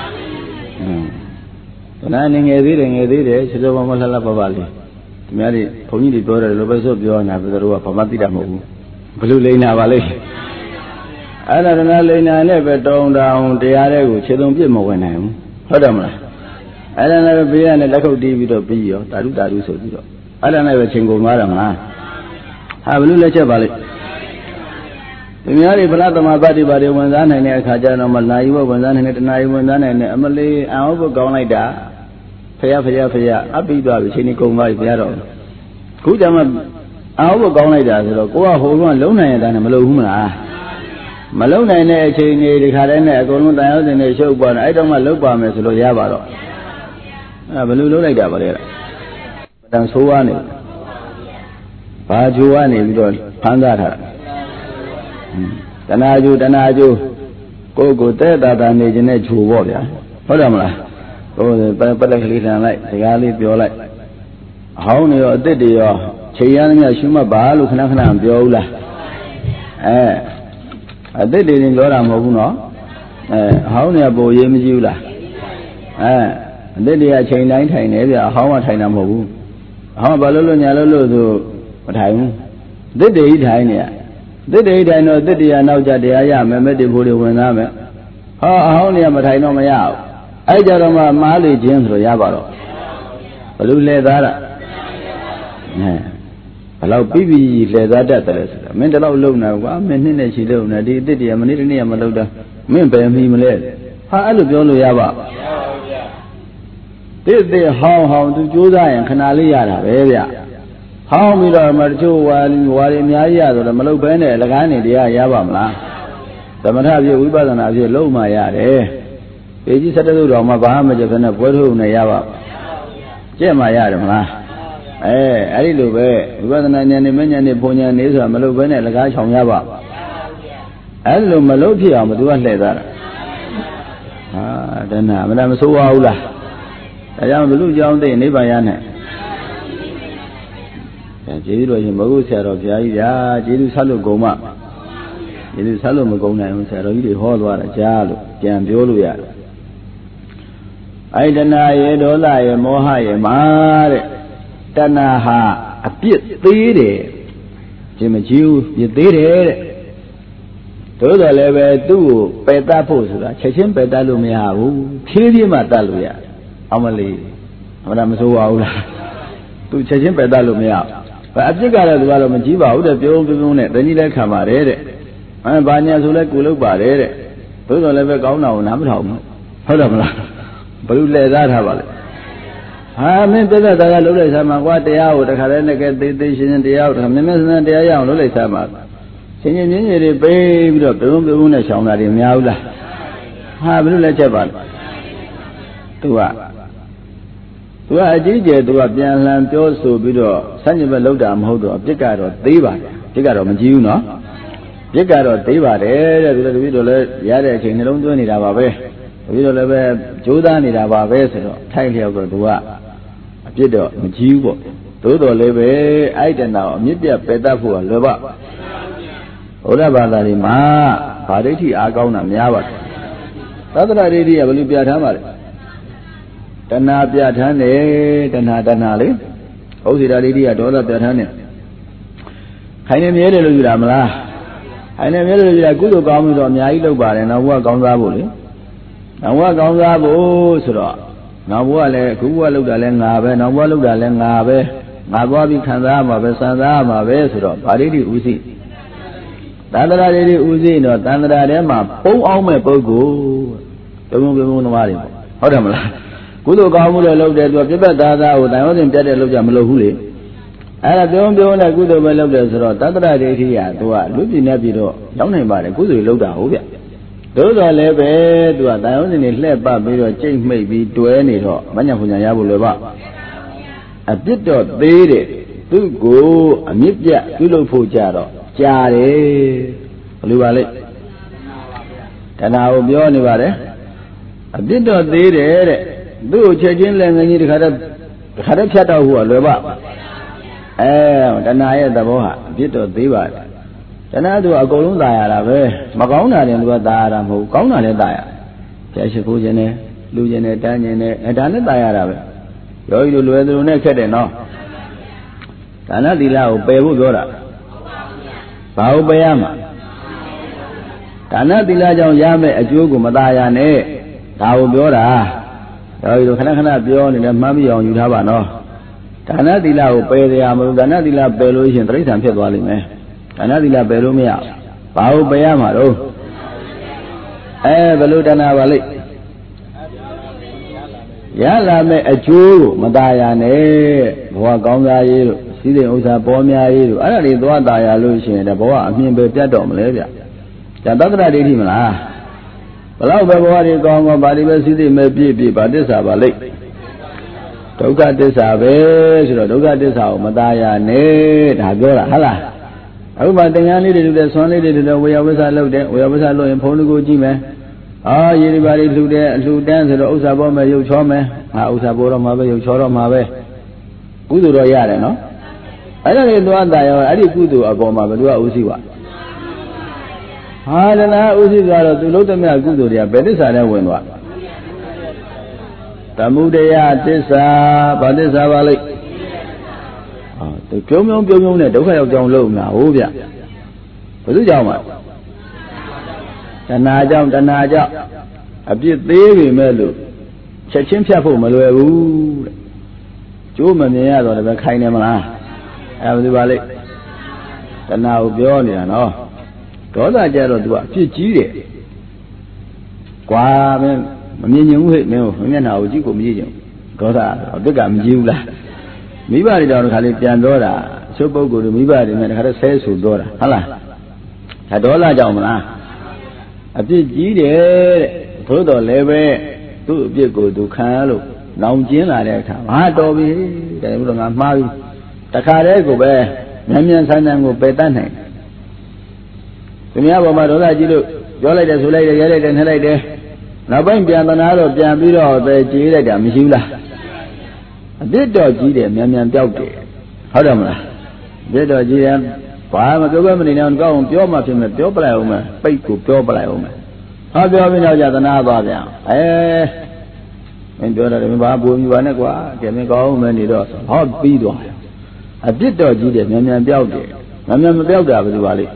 Speaker 1: ခဏနေငယ်သေးတယ်ခြေစောမလှလှပပလေးဒီများတွေဘုန်းကြီးတွေပြောတယ်လိုပဲဆိုပြောနေတာဘယ်သူကဘာမှသိတာမဟုတ်ဘူးဘယ်လိုလိန်တာပါလဲအဲ့ဒါကလိန်တာနဲ့ပဲတောင်းတောင်းတရားတွေကိုခြေသုံးပြစ်မဝင်နိုင်ဘူးဟုတ်တယ်မလားအဲ့ဒါနဲ့ဘေးကနေလက်ခုပ်တီးပြီးတော့ပြီးရောတာရုဆိုပြီးတော့အဲ့ဒါနဲ့ပဲချိန်ကုန်သွားတယ်မလားဟာဘယ်လိုလက်ချက်ပါလဲသူများတွေဗလာသမဘာတိပါတွေဝင်စားနိုင်တဲ့အခါကျတော့မလာယူဝဝင်စားနိုင်တဲ့တဏှာယူဝင်စားနိုင်တဲ့အမလေးအံ့ဩဖို့ကောင်းလိုက်တာဖယားအပိသွားပြီချိန်နေကုန်သွားပြီဘုရားတော်ခုကျမှအံ့ဩဖို့ကောင်းလိုက်တာဆိုတော့ကိုကဟိုကလုံးနိုင်ရတာနဲ့မလုံဘူးမလားမလုံနိုင်တဲ့အချိန်တွေဒီခါတည်းနဲ့အကုန်လုံးတန်ရုံးတင်နေရှုပ်သွားတယ်အဲ့တော့မှလုံပါမယ်ဆိုလို့ရပါတော့ဘယ်လိုလုပ်လိုက်တာပါလဲတန်ဆိုးသွားနေဘာဂျိုကနေပြီးတော့ဖမ်းသားထားတဏှာဂျိုကိုတဲ့တာနေခြင်းနဲ့ဂျိုပေါ့ဗျာဟုတ်တယ်မလားဟိုပတ်လက်ကလေးထန်လိုက်စကားလေးပြောလိုက်အဟောင်းနေရောအစ်စ်တွေရောချိန်ရမ်းမြရှုမှတ်ပါလို့ခဏပြောဦးလားအစ်စ်တွေရင်ပြောတာမဟုတ်ဘူးနော်အဟောင်းတွေကပိုရေးမကြည့်ဘူးလားအစ်စ်တွေကချိန်တိုင်းထိုင်နေဗျာအဟောင်းကထိုင်တာမဟုတ်ဘူးအဟောင်းဘာလို့ညာလို့ဆိုမထိုင်ဘူးအစ်စ်တွေထိုင်နေရအစ်စ်တွေထိုင်တော့အစ်စ်တွေကနောက်ကြတရားရမယ်မဲ့တေဖို့တွေဝင်သားမယ်ဟောအဟောင်းတွေကမထိုင်တော့မရဘူးအဲ့ကြတော့မှမားလေခြင်းဆိုတော့ရပါတော့ဘလူလှည့်သားတာဘယ်လောက်ပြီးလှည့်သားတတ်တယ်ဆိုတာမင်းတလောက်လုံနေကွာမင်းနှစ်နဲ့ရှိလုံနေဒီအစ်စ်တွေကမနေ့တနေ့မလုံတာမင်းပဲမှီမလဲဟာအဲ့လိုပြောလို့ရပါတစ်ဟောင်းသူကြိုးစားရင်ခဏလေးရတာပဲဗျဟောင်းပြီးတော့မှတချို့ဝါရီအများကြီးရဆိုတော့မလုံဘဲနဲ့လကားနေတရားရပါမလားသမထဖြစ်ဝိပဿနာဖြစ်လုံးမှရတယ်ပေကြီး17သုတော်မှာဘာမှမကြက်ဖက်နဲ့ပွဲထုတ်နေရပါကြက်မှရတယ်မလားအဲ့ဒီလိုပဲဝိပဿနာဉာဏ်နဲ့မဉာဏ်နဲ့ဘုံဉာဏ်နဲ့ဆိုတာမလုံဘဲနဲ့လကားချောင်ရပါအဲ့လိုမလုံဖြစ်အောင်ဘသူကလှည့်သားတာတဏှာမလားမဆိုးပါဘူးလားဒါကြောင့်ဘုလူကြောင့်သိနိဗ္ဗာန်ရနိုင်ကျေးဇူးတော်ရှင်မဟုတ်ဆရာတော်ဘုရားကြီးဗျာကျေးဇူးဆက်လို့ကုန်မကျေးဇူးဆက်လို့မကုန်နိုင်ဘူးဆရာတော်ကြီးတွေဟောသွားတာကြားလို့ပြန်ပြောလို့ရတယ်အဲ့တဏှာရဲ့ဒေါသရဲ့မောဟရဲ့မာတဲ့တဏှာဟာအပြစ်သေးတယ်ဒီမကြည့်ဘူးပြစ်သေးတယ်တဲ့သို့တော်လည်းပဲသူ့ကိုပယ်တတ်ဖို့ဆိုတာချက်ချင်းပယ်တတ်လို့မရဘူးဖြည်းဖြည်းမှတတ်လို့ရအောင်မလေးအမှန်တမဆိုးပါဘူးလားသူချက်ချင်းပယ်တတ်လို့မရဘူးအပြစ်ကတော့သူကတော့မကြည့်ပါဘူးတဲ့ပြုံးနဲ့တဏှိလည်းခံပါတယ်တဲ့ဘာညာဆိုလဲကိုလုပ်ပါတယ်တဲ့သို့တော်လည်းပဲကောင်းတာကိုနားမထောင်ဘူးဟုတ်တယ်မလားဘယ်လိုလဲသားထားပါလဲဟာမင်းပြဿနာကလုပ်လိုက်စမ်းမှာကွာတရားကိုတခါတည်းနဲ့ကဲသေးရှင်းတရားကိုတခါမြဲစမ်းတရားရအောင်လုပ်လိုက်စမ်းမှာရှင်မြင်းကြီးတွေပေးပြီးတော့ပြုံးနဲ့ရှောင်တာတွေမများဘူးလားဟာဘယ်လိုလဲချက်ပါလဲသူကအကြီးကျယ်သူကပြန်လှန်ပြောဆိုပြီးတော့စัญญဘက်လောက်တာမဟုတ်တော့အပြစ်ကတော့သေးပါတယ်အပြစ်ကတော့မကြည့်ဘူးနော်ပြစ်ကတော့သေးပါတယ်တဲ့သူလည်းတပည့်တော်လည်းရတဲ့အချိန်နှလုံးသွင်းနေတာပါပဲတပည့်တော်လည်းပဲကြိုးစားနေတာပါပဲဆိုတော့ထိုက်လျောက်တော့သူကအပြစ်တော့မကြည့်ဘူးပေါ့သို့တော်လည်းပဲအဲ့တဏှာကိုအမြင့်ပြတ်ပယ်တတ်ဖို့ကလွယ်ပါဘုရားဘာသာတွေမှာဗာဒိဋ္ဌိအားကောင်းတာများပါတယ်သတ္တရဒိဋ္ဌိကဘယ်လိုပြဋ္ဌာန်းပါလဲတဏှာပြဋ္ဌာန်းတယ်တဏှာလေဥစ္စေတာဒိဋ္ဌိကဒေါသပြဋ္ဌာန်းတယ်ခိုင်နေမြဲတယ်လို့ယူတာမလားခိုင်နေမြဲတယ်လို့ယူတာကုသိုလ်ကောင်းမှုတော့အများကြီးလုပ်ပါတယ်နောက်ဘဝကောင်းစားဖို့လေနောက်ဘဝကောင်းစားဖို့ဆိုတော့နောက်ဘဝလည်းအခုဘဝလုပ်တာလည်းငါပဲနောက်ဘဝလုပ်တာလည်းငါပဲငါသွားပြီးခံစားရမှာပဲစံစားရမှာပဲဆိုတော့ဗာဒိဋ္ဌိဥသိသန္တရာဒိဋ္ဌိဥသိတော့သန္တရာထဲမှာပုံအောင်မဲ့ပုဂ္ဂိုလ်ပြုံးသမားတွေပေါ့ဟုတ်တယ်မလားကုသိုလ်ကောင်းမှုလည်းလုပ်တယ်သူကပြပသားသားကိုတန်ရုံးစဉ်ပြတ်တဲ့လုပ်ကြမလုပ်ဘူးလေအဲ့ဒါပြုံးနဲ့ကုသိုလ်ပဲလုပ်တယ်ဆိုတော့သတ္တရဒိဋ္ဌိကသူကလူပြည်နေပြီးတော့ရောက်နိုင်ပါတယ်ကုသိုလ်လုပ်တာဟုတ်ဗျသို့တော်လည်းပဲသူကတန်ရုံးစဉ်တွေလှည့်ပတ်ပြီးတော့ကြိတ်မိတ်ပြီးတွဲနေတော့မညာဖွညာရဖို့လည်းပါအပြစ်တော့သေးတယ်သူ့ကိုအမြင့်ပြတ်ပြုလုပ်ဖို့ကြတော့ကြားတယ်ဘယ်လိုပါလဲတဏှာကိုပြောနေပါတယ်အပြစ်တော့သေးတယ်တဲ့သူ့ကိုချက်ချင်းလည်းငကြီးတခါတည်းဖြတ်တော့ဟိုကလွယ်ပါတဏှာရဲ့သဘောဟာအပြစ်တော့သေးပါတယ်တဏှာသူကအကုန်လုံးตายရတာပဲမကောင်းတာလည်းသူကตายရတာမဟုတ်ကောင်းတာလည်းตายရဖြတ်ရှိဖို့ခြင်းနဲ့လူခြင်းနဲ့တန်းခြင်းနဲ့ဒါနဲ့ตายရတာပဲယောဂီတို့လွယ်သူနဲ့ခက်တယ်နော်ဒါနသီလကိုပယ်ဖို့ပြောတာဘာကိုပယ်ရမှာဒါနသီလကြောင့်ရမယ့်အကျိုးကိုမตายရနဲ့ဒါကိုပြောတာယောဂီတို့ခဏပြောနေတယ်မှတ်မိအောင်ယူထားပါနော်ဒါနသီလကိုပယ်ရမလို့ဒါနသီလပယ်လို့ရှိရင်တိရစ္ဆာန်ဖြစ်သွားလိမ့်မယ်ဒါနသီလပယ်လို့မရဘာကိုပယ်ရမှာတော့ဘယ်လိုတဏှာပါလိမ့်ရလာမယ့်အကျိုးကိုမตายရနဲ့ဘဝကောင်းစားရေးတို့စီးစိမ်ဥစ္စာပေါ်များရေးတို့အဲ့ဒါတွေသွားตายရလို့ရှိရင်ဘဝအမြင်ပဲပြတ်တော့မလဲဗျဒါသတ္တရဒိဋ္ဌိမလားဘလောက်ပဲဘဝတွေကောင်းကောင်းဗာဒီပဲစီးစိမ်မဲ့ပြည့်ဗာတစ္ဆာပါလိမ့်ဒုက္ခသစ္စာပဲဆိုတော့ဒုက္ခသစ္စာကိုမသားရနဲ့ဒါပြောတာဟုတ်လားအခုမှသင်္ကန်းလေးတွေလုပ်တယ်ဆွမ်းလေးတွေလုပ်တယ်ဝေယဝိဆလုပ်တယ်ဝေယဝိဆလုပ်ရင်ဖုံးလူကိုကြည့်မယ်ရေဒီပါတွေလှူတယ်အလှူတန်းဆိုတော့ဥစ္စာပေါ်မယ်ရုပ်ချောမယ်ဥစ္စာပေါ်တော့မှာပဲရုပ်ချောတော့မှာပဲကုသိုလ်တော့ရတယ်နော်အဲ့ဒါတွေသွားတာရောအဲ့ဒီကုသိုလ်အပေါ်မှာဘယ်သူကဥသိဝဟာတလားဥသိသွားတော့သူလုံးသမျှကုသိုလ်တွေကဘယ်သစ္စာနဲ့ဝင်သွားသမုဒယသစ္စာဘာသစ္စာပါလိမ့်သူပြုံးနဲ့ဒုက္ခရောက်ကြောင်းလို့မှာဟုတ်ဗျဘယ်သူကြောင့်မှာတဏှာကြောင့်အပြစ်သေးပြီမဲ့လို့ချက်ချင်းဖြတ်ဖို့မလွယ်ဘူးတဲ့ကျိုးမမြင်ရတော့လည်းခိုင်နေမလားဘယ်သူပါလိမ့်တဏှာကိုပြောနေတာနော်ဒေါသကြတော့သူကအပြစ်ကြီးတယ်ကွာမင်းမမြင်ချင်ဘူးဟဲ့မင်းမျက်နှာကိုကြည့်ကိုမကြည့်ချင်ဒေါသအပြစ်ကမကြည့်ဘူးလားမိဘတွေတော့ဒီခါလေးပြန်တော့တာချို့ပုဂ္ဂိုလ်တွေမိဘတွေနဲ့ဒီခါတော့ဆဲဆူတော့တာဟုတ်လားဒါဒေါသကြောင့်မလားအပြစ်ကြီးတယ်တဲ့သို့တော်လည်းပဲသူ့အပြစ်ကိုသူခံရလို့နောင်ကျင်းလာတဲ့အခါငါတော်ပြီတဲ့ဘုရားငါမှားပြီတခါတည်းကိုပဲမြန်ဆန်းကိုပယ်တတ်နိုင်သူများပေါ်မှာဒေါသကြီးလို့ပြောလိုက်တယ်ဆိုလိုက်တယ်ရဲလိုက်တယ်နှက်လိုက်တယ်နောက်ပိုင်းပြန်သနာတော့ပြန်ပြီးတော့ပဲကြေးလိုက်တာမရှိဘူးလားအပြစ်တော်ကြီးတယ်မြန်ပြောက်တယ်ဟုတ်တယ်မလားအပြစ်တော်ကြီးတယ်ဘာမပြောဘဲမနေနဲ့ကောင်းအောင်ပြောမှဖြစ်မယ်ပြောပလိုက်အောင်မယ်ပိတ်ကိုပြောပလိုက်အောင်မယ်ဟောပြောပြီးတော့じゃသနာသွားပြန်မင်းပြောတယ်မင်းဘာပူပြီးပါနဲ့ကွာကြမင်းကောင်းမယ်နေတော့ဟောပြီးသွားအပြစ်တော်ကြီးတယ်မြန်ပြောက်တယ်မြန်မပြောက်တာဘယ်လိုပါလိမ့်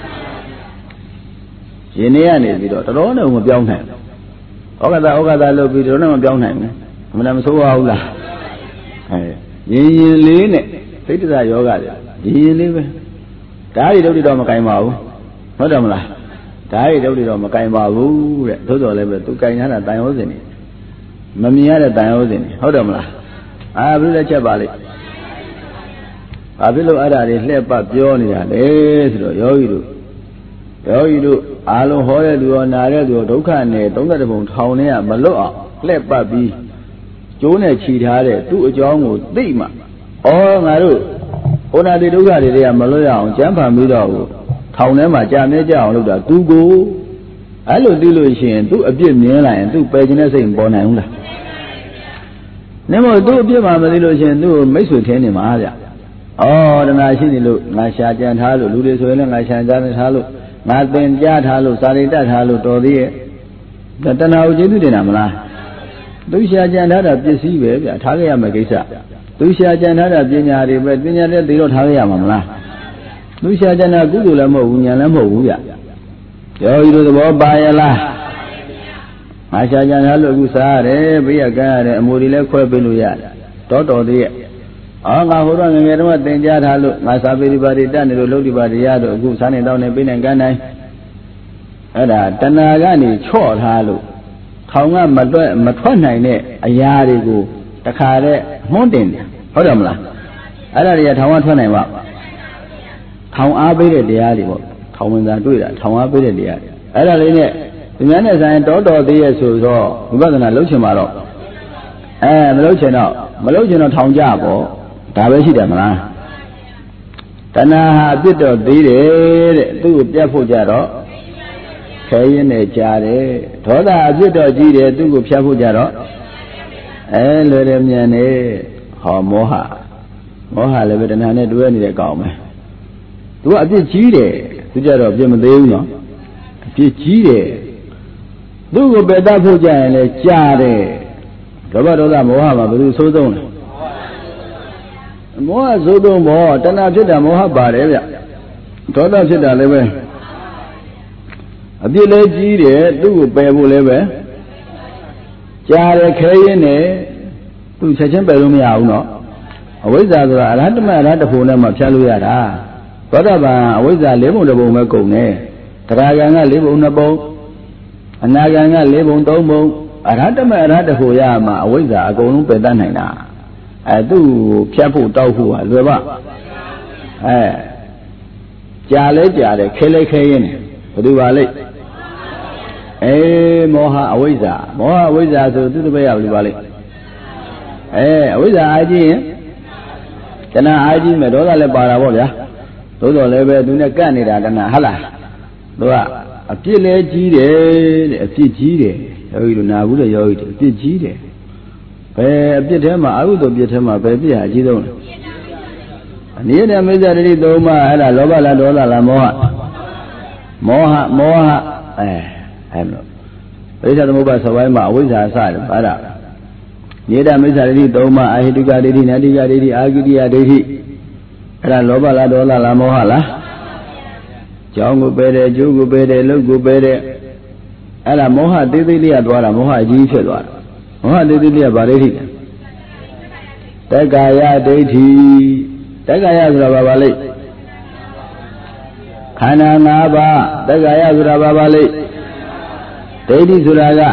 Speaker 1: ရင်ထဲကနေပြီးတော့တော်နဲ့မပြောင်းနိုင်ဩဃတာလုပ်ပြီးတော်နဲ့မပြောင်းနိုင်ဘူးအမှန်မဆိုးပါဘူးလားရင်လေးနဲ့သိတ္တရာယောဂတွေရင်လေးပဲဓာရီဒုဋ္ဌိတော့မကင်ပါဘူးဟုတ်တယ်မလားဓာရီဒုဋ္ဌိတော့မကင်ပါဘူးတဲ့သို့တော်လည်းပဲသူကင်ရတာတန်ရောစင်နေမမြင်ရတဲ့တန်ရောစင်နေဟုတ်တယ်မလားဘယ်လိုလဲချက်ပါလိမ့်ဘာဖြစ်လို့အဲ့ဒါတွေလှည့်ပတ်ပြောနေတာလဲဆိုတော့ယောဂီတို့အားလုံးဟောတဲ့သူရောနာတဲ့သူရောဒုက္ခနဲ့30ပုံထောင်နဲ့မလွတ်အောင်လှည့်ပတ်ပြီးကျိုးနဲ့ခြိထားတဲ့သူ့အကြောင်းကိုသိမှငါတို့ဩနာတိဒုက္ခတွေကမလွတ်ရအောင်ကြမ်းဖန်ပြီးတော့ထောင်ထဲမှာကြာမြဲကြအောင်လုပ်တာသူကိုအဲ့လိုသိလို့ရှိရင်သူ့အပြစ်မြင်လာရင်သူ့ပယ်ခြင်းတဲ့စိတ်မပေါ်နိုင်ဘူးလားနင်မို့သူ့အပြစ်မှမသိလို့ရှိရင်သူ့ကိုမိတ်ဆွေထင်းနေမှာဗျတဏှာရှိနေလို့ငါရှာကြံထားလို့လူတွေဆိုရင်လည်းငါရှာကြံထားလို့ငါသင်ကြားထားလို့စာရိတ္တထားလို့တော်သေးရဲ့တဏှာကိုကျေးဇူးတင်တာမလားသူရှာကြံထားတာပစ္စည်းပဲဗျထားခဲ့ရမယ့်ကိစ္စသူရှာကြံထားတာပညာတွေပဲပညာနဲ့သိတော့ထားခဲ့ရမှာမလားသူရှာကြံတာကုသိုလ်လည်းမဟုတ်ဘူးဉာဏ်လည်းမဟုတ်ဘူးဗျယောဂီတို့သဘောပါရဲ့လားငါရှာကြံထားလို့အခုစားရတယ်ဘေးကကန်းရတယ်အမူတွေလည်းခွဲပေးလို့ရတယ်တော်သေးရဲ့ငါဟိုတော့ငယ်တုန်းကသင်ကြားထားလို့ငါစာပေဒီပါတွေတတ်နေလို့လုပ်ဒီပါတွေရတော့အခုစားနေတော့နေပြနေကန်းတိုင်းအဲ့ဒါတဏှာကနေချော့ထားလို့ထောင်ကမထွက်နိုင်တဲ့အရာတွေကိုတခါတည်းမှုန်းတင်တယ်ဟုတ်တယ်မလားအဲ့ဒါတွေကထောင်ကထွက်နိုင်ပါထောင်အားပေးတဲ့တရားတွေပေါ့ထောင်ဝင်သာတွေ့တာထောင်အားပေးတဲ့တရားတွေအဲ့ဒါလေးနဲ့ဒီများနဲ့ဆိုင်တော်သေးရဲ့ဆိုတော့ဝိပဿနာလုပ်ချင်ပါတော့မလုပ်ချင်တော့ထောင်ကြပေါ့ဒါပဲရှိတယ်မလားတဏှာဟာအပြစ်တော့သေးတယ်တဲ့သူ့ကိုပြတ်ဖို့ကြတော့ခဲရင်းနဲ့ကြားတယ်ဒေါသအပြစ်တော့ကြီးတယ်သူ့ကိုဖြတ်ဖို့ကြတော့လွယ်တယ်မြန်တယ်မောဟလည်းပဲတဏှာနဲ့တွဲနေတဲ့ကောင်ပဲသူကအပြစ်ကြီးတယ်သူကြတော့အပြစ်မသေးဘူးနော်အပြစ်ကြီးတယ်သူ့ကိုပယ်တတ်ဖို့ကြရင်လည်းကြားတယ်လောဘဒေါသမောဟမှာဘယ်လိုဆိုးဆုံးလဲမောဟဆိုးဆုံးပေါ့တဏှာဖြစ်တာမောဟပါတယ်ဗျဒေါသဖြစ်တာလည်းပဲအပြစ်လည်းကြီးတယ်သူ့ကိုပယ်ဖို့လည်းပဲကြားတယ်ခဲရင်းနဲ့သူချက်ချင်းပယ်လို့မရဘူးနော်အဝိဇ္ဇာဆိုတာအရဟတမအရဟတဖို့နဲ့မှဖြတ်လို့ရတာသောတာပန်အဝိဇ္ဇာ၄ပုံတစ်ပုံပဲကုန်တယ်တရားဂံက၄ပုံ2ပုံအနာဂံက၄ပုံ3ပုံအရဟတမအရဟတဖို့ရမှာအဝိဇ္ဇာအကုန်လုံးပယ်တတ်နိုင်တာသူ့ဖြတ်ဖို့တောက်ဖို့ဟာလွယ်ပါကြာလဲကြာတယ်ခဲလဲခဲရင်းတယ်ဘယ်သူပါလိမ့်မောဟအဝိဇ္ဇာဆိုသူတပည့်ရဘယ်လိုပါလိမ့်အဝိဇ္ဇာအာကြီးရင်တဏှာအာကြီးမယ်ဒေါသလည်းပါတာပေါ့ဗျာသို့တော်လည်းပဲသူနဲ့ကပ်နေတာတဏှာဟုတ်လားသူကအပြစ်လဲကြီးတယ်တဲ့အပြစ်ကြီးတယ်ယောဂီတို့နာဘူးတဲ့ယောဂီတို့အပြစ်ကြီးတယ်ဘယ်အပြစ်ထဲမှာအကုသိုလ်ပြစ်ထဲမှာဘယ်ပြစ်ဟာအကြီးဆုံးလဲအနိယမိစ္ဆာဒိဋ္ဌိသုံးပါးအဲ့ဒါလောဘလားဒေါသလားမောဟအဲ့လိုပရိစ္ဆေသမုပ္ပါသဝိုင်းမှာအဝိဇ္ဇာစတယ်အဲ့ဒါနိယမိစ္ဆာဒိဋ္ဌိသုံးပါးအဟိတကဒိဋ္ဌိနတ္တိကဒိဋ္ဌိအာဂိတိယဒိဋ္ဌိအဲ့ဒါလောဘလားဒေါသလားမောဟလားကြောင်းကိုပယ်တယ်ကျိုးကိုပယ်တယ်လုပ်ကိုပယ်တယ်အဲ့ဒါမောဟသေးသေးလေးကသွားတာမောဟအကြီးဖြစ်သွားတာမောဟသေးသေးလေးကဗာဒိဋ္ဌိတက္ကာယဒိဋ္ဌိတက္ကာယဆိုတာဘာပါလိမ့်ခန္ဓာ၅ပါးတက္ကာယဆိုတာဘာပါလိမ့်ဒိဋ္ဌိဆိုတာက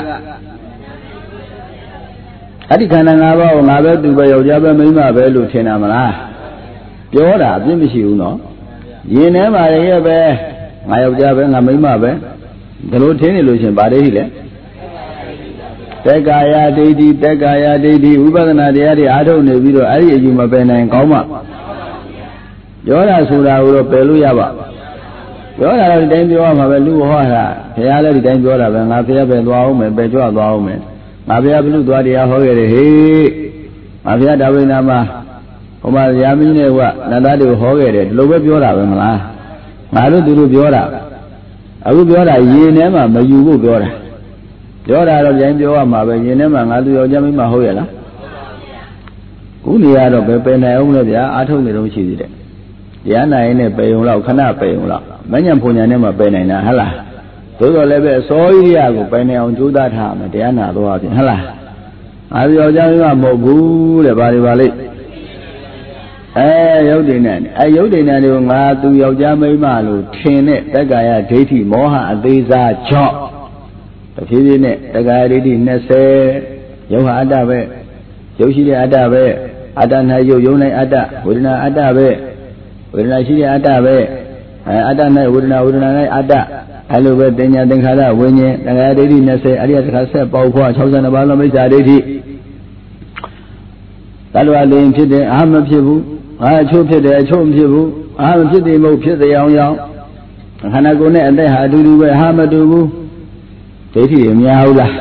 Speaker 1: အဲ့ဒီခန္ဓာ၅ပါးကိုငါပဲသူပဲယောက်ျားပဲမိန်းမပဲလို့ထင်တာမလားပြောတာအပြစ်မရှိဘူးနော်ရင်ထဲမှာရဲ့ပဲငါယောက်ျားပဲငါမိန်းမပဲဒါလို့ထင်နေလို့ရှင်ဗာဒိဋ္ဌိလေတက္ကာယဒိဋ္ဌိတက္ကာယဒိဋ္ဌိဝိပဿနာတရားတွေအားထုတ်နေပြီးတော့အဲ့ဒီအယူမပယ်နိုင်ကောင်းမှပြောတာဆိုတာကိုတော့ပယ်လို့ရပါပြောတာတော့ဒီတိုင်းပြောရမှာပဲလူဟောတာဘုရားလည်းဒီတိုင်းပြောတာပဲငါဘုရားပဲသွားအောင်မယ်ပဲကြွသွားအောင်မယ်ငါဘုရားဘုလူသွားတရားဟောခဲ့တယ်ဟေးငါဘုရားဒါဝိနာမှာဟိုမှာရာမင်းနဲ့ကနတ်သားတွေကိုဟောခဲ့တယ်ဒီလိုပဲပြောတာပဲမလားငါတို့သူတို့ပြောတာအခုပြောတာရင်ထဲမှာမယူဖို့ပြောတာတော့ပြန်ပြောရမှာပဲရင်ထဲမှာငါသူယောက်ျားမိန်းမဟုတ်ရဲ့လားခုနေရတော့ပဲပယ်နိုင်အောင်လေဗျာအားထုတ်နေတော့ရှိသေးတယ်တရားနာရင်နဲ့ပယ်ုံလောက်ခဏပယ်ုံလောက်မညံဖုန်ညာနဲ့မှပယ်နိုင်တာဟဟလားသို့တော်လည်းပဲအစောကြီးရကိုပယ်နိုင်အောင်ကြိုးစားထားမယ်တရားနာတော့ဖြင့်ဟဟလားအာပြောကြမိမမဟုတ်ဘူးတဲ့ဘာတွေပါလိမ့်ရုပ်တည်နေရုပ်တည်နေတွေကိုငါသူယောက်ျားမိန်းမလို့ထင်တဲ့တက္ကာယဒိဋ္ဌိမောဟအသေးစားကြောင့်တဖြည်းဖြည်းနဲ့တက္ကာယဒိဋ္ဌိ20ယုတ်ဟာအတ္တပဲယုတ်ရှိတဲ့အတ္တပဲအတ္တ၌ယုတ်ယုံ၌အတ္တဝေဒနာအတ္တပဲဝေဒနာရှိတဲ့အတ္တပဲအတ္တ၌ဝေဒနာ၌အတ္တအဲ့လိုပဲတင်ညာသင်္ခါရဝိညာဉ်တက္ကာယဒိဋ္ဌိ20အရိယသက္ခဆက်ပေါက်ခွာ62ပါးလုံးမိစ္ဆာဒိဋ္ဌိတတ္တဝါလင်းဖြစ်တယ်အာမဖြစ်ဘူးအချို့ဖြစ်တယ်အချို့မဖြစ်ဘူးအာမဖြစ်တယ်မဟုတ်ဖြစ်တဲ့အောင်ခန္ဓာကိုယ်နဲ့အသက်ဟာအတူတူပဲဟာမတူဘူးဒိဋ္ဌိတွေများဘူးလား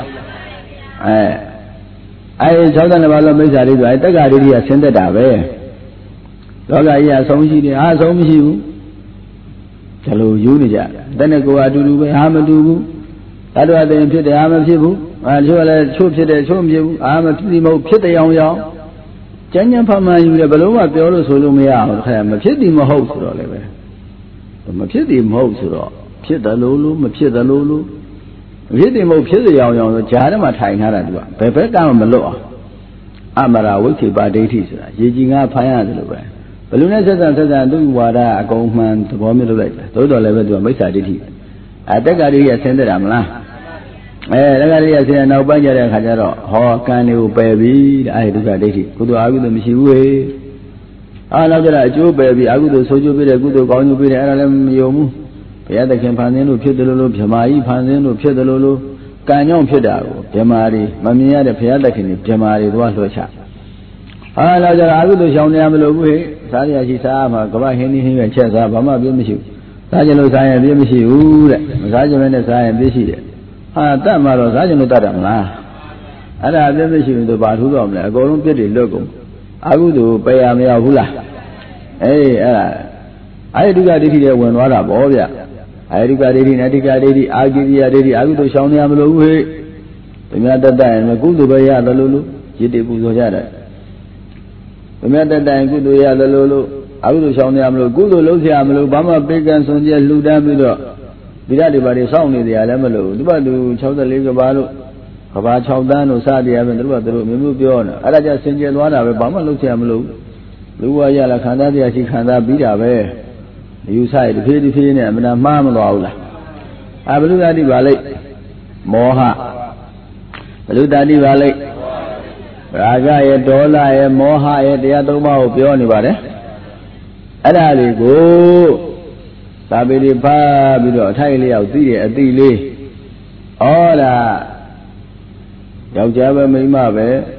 Speaker 1: 62ပါးလုံးမိစ္ဆာဒိဋ္ဌိတက္ကာဒိဋ္ဌိကဆင်းသက်တာပဲလောကကြီးအဆုံးရှိတယ်အဆုံးမရှိဘူးဒါလိုယူနေကြတဲ့နဲ့ကိုယ်အတူတူပဲဟာမတူဘူးတတ္တဝါတင်ဖြစ်တယ်ဟာမဖြစ်ဘူးချို့လည်းချို့ဖြစ်တယ်ချို့မဖြစ်ဘူးအာမဖြစ်မဟုတ်ဖြစ်တဲ့အောင်ကျမ်းကျမ်းဖမှန်ယူတယ်ဘယ်လုံးမှပြောလို့ဆိုလို့မရအောင်ခါမဖြစ်သည်မဟုတ်ဆိုတော့လည်းပဲမဖြစ်သည်မဟုတ်ဆိုတော့ဖြစ်တယ်လို့မဖြစ်တယ်လို့ဖြစ်သည်မဟုတ်ဖြစ်စေအောင်ဆိုဂျာထဲမှာထိုင်ထားတာသူကဘယ်ဘက်ကမှမလွတ်အောင်အမရာဝိခေပါဒိဋ္ဌိဆိုတာရေကြီးငါဖမ်းရတယ်လို့ပဲဘယ်လိုနဲ့ဆက်ဆံသူ့ဝါဒအကုန်မှန်သဘောမျိုးလုပ်လိုက်တယ်သို့တော်လည်းပဲသူကမိစ္ဆာဒိဋ္ဌိတက္ကရိယဆင်းသက်တာမလားတက္ကရိယဆင်းတဲ့နောက်ပိုင်းကျတဲ့အခါကျတော့ဟောကံတွေကိုပယ်ပြီးတဲ့ဒုက္ခဒိဋ္ဌိကုသိုလ်အကုသိုလ်မရှိဘူးဟေ့နောက်ကျတော့အကျိုးပယ်ပြီးအကုသိုလ်ဆိုးကျိုးပေးတဲ့ကုသိုလ်ကောင်းကျိုးပေးတဲ့အဲ့ဒါလည်းမယုံဘူးဘုရားသခင်ဖန်ဆင်းလို့ဖြစ်တယ်လို့ဗြဟ္မာကြီးဖန်ဆင်းလို့ဖြစ်တယ်လို့ကံကြောင့်ဖြစ်တာကိုဗြဟ္မာတွေမမြင်ရတဲ့ဘုရားသခင်တွေဗြဟ္မာတွေသွားလွှဲချနောက်ကျတော့အကုသိုလ်ရှောင်နေရမလို့ဘူးဟဲ့စားရရှိစားမှာကမ္ဘာဟင်းဟင်းပဲချက်စားဘာမှပြည့်မရှိဘူးစားကြလို့စားရင်ပြည့်မရှိဘူးတဲ့မစားကြမဲနဲ့စားရင်ပြည့်ရှိတယ်တတ်မှာတော့စားကြလို့တတ်တယ်မလားအဲ့ဒါပြည့်မရှိဘူးသူဘာထူးတော့မလဲအကုန်လုံးပြည့်တယ်လွတ်ကုန်အကုသိုလ်ပယ်ရမရဘူးလားအဲ့ဒါအာယတုကဒိဋ္ဌိတွေဝင်သွားတာပေါ့ဗျအာယတုကဒိဋ္ဌိနတ္တိကဒိဋ္ဌိအာဂိရိယဒိဋ္ဌိအကုသိုလ်ရှောင်နေရမလို့ဟဲ့သူများတတ်တယ်ကုသိုလ်ပဲရတယ်လို့ရည်တည်ပူဇော်ကြတယ်သူများတတ်တယ်ကုသိုလ်ရတယ်လို့အကုသိုလ်ရှောင်နေရမလို့ကုသိုလ်လုပ်ရမလို့ဘာမှပေးကံစွန်ကြဲလှူဒန်းပြီးတော့ဒီရတွေဘာတွေစောင့်နေကြရလဲမလို့သူကသူ64ကဘာလို့ကဘာ6တန်းလို့စတရားပဲသူကသူတို့မျိုးမျိုးပြောနေအဲ့ဒါကြဆင်ကျဲသွားတာပဲဘာမှလုပ်ရမလို့လူဝရလာခန္ဓာတရားရှိခန္ဓာပြီးတာပဲယူဆိုင်တစ်ဖြည်းဖြည်းနဲ့အမှန်မှားမသွားဘူးလားဘလူတတိပါလိမ့်မောဟဘလူတတိပါလိမ့်ရာဂရဲ့ဒေါသရဲ့မောဟရဲ့တရားသုံးပါးကိုပြောနေပါတယ်အဲ့ဒါတွေကိုသာပေတွေဖတ်ပြီးတော့အထိုက်လျောက်သိတဲ့အတိလေးဒါယောက်ျားပဲမိန်းမပဲ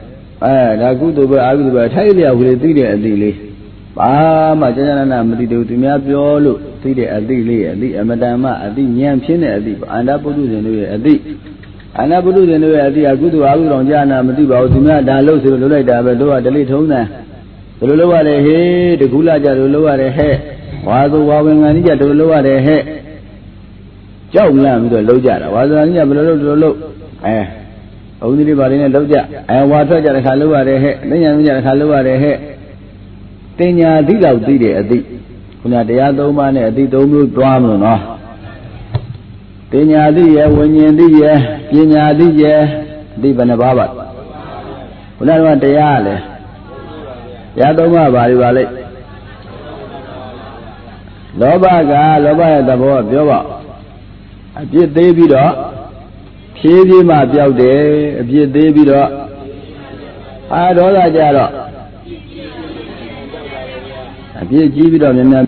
Speaker 1: ဒါကုသိုလ်ပဲအကုသိုလ်ပဲထိုက်လျောက်လေးသိတဲ့အသည့်လေးဘာမှကျကျနာမသိတူသူများပြောလို့သိတဲ့အသည့်လေးအသည့်အမတန်မှအသည့်ဉာဏ်ဖြစ်တဲ့အသည့်အန္တပုထုဇဉ်တို့ရဲ့အသည့်အန္တပုထုဇဉ်တို့ရဲ့အသည့်အကုသိုလ်အကုသိုလ်တော်ကြာနာမသိပါဘူးသူများဒါလို့ဆိုလို့လိုက်တာပဲတို့ကဒလိထုံးတယ်ဒီလိုလုပ်ရတယ်ဟေးတကူလာကြလို့လုပ်ရတယ်ဟဲ့ဝါသူဝါဝင်ငံကြီးကြတို့လုပ်ရတယ်ဟဲ့ကြောက်လန့်ပြီးတော့လုပ်ကြတာဝါသူကြီးကဘယ်လိုလုပ်ဒီလိုလုပ်အုံးကြီးပါလေးနဲ့လုပ်ကြဝါထွက်ကြတဲ့ခါလုပ်ရတယ်ဟဲ့သိညာမကြတဲ့ခါလုပ်ရတယ်ဟဲ့တင်ညာသိတော့သိတယ်အသိခုနတရား၃ပါးနဲ့အသိ၃မျိုးတွားမလို့နော်တင်ညာသိရဲ့ဝิญဉ်သိရဲ့ပညာသိရဲ့အသိဘယ်နှပါးပါခုနကတရားလဲတရား၃ပါးပါလိမ့်ပါလိမ့်လောဘကလောဘရဲ့သဘောပြောပါအပြစ်သေးပြီးတော့ဖြည်းဖြည်းမှပြောက်တယ်အပြစ်သေးပြီးတော့ဒေါသကြတော့အပြစ်ကြီးပြီးတော့များများ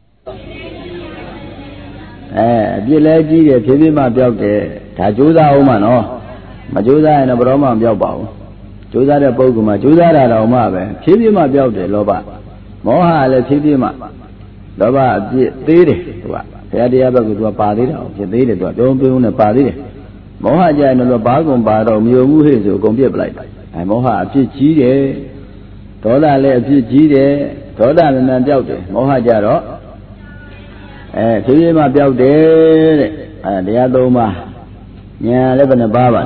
Speaker 1: အပြစ်လဲကြီးတယ်ဖြည်းဖြည်းမှပြောက်တယ်ဒါကြိုးစားအောင်မှနော်မကြိုးစားရင်တော့ဘယ်တော့မှမပြောက်ပါဘူးကြိုးစားတဲ့ပုဂ္ဂိုလ်မှာကြိုးစားတာတော့မှပဲဖြည်းဖြည်းမှပြောက်တယ်လောဘမောဟလည်းဖြည်းဖြည်းမှလောဘအပြစ်သေးတယ်သူကဘုရားတရားဘက်ကသူကပါသေးတယ်အောင်ဖြစ်သေးတယ်သူကပြုံးပြုံးနဲ့ပါသေးတယ်မောဟကြရင်တော့ဘာကုန်ပါတော့မြို့မှုဟဲ့ဆိုအကုန်ပြစ်ပလိုက်မောဟအပြစ်ကြီးတယ်ဒေါသလည်းအပြစ်ကြီးတယ်ဒေါသလည်းနံပြောက်တယ်မောဟကြတော့ဖြည်းဖြည်းမှပြောက်တယ်တဲ့တရား၃ပါးဉာဏ်လည်းဘယ်နှပါးပါ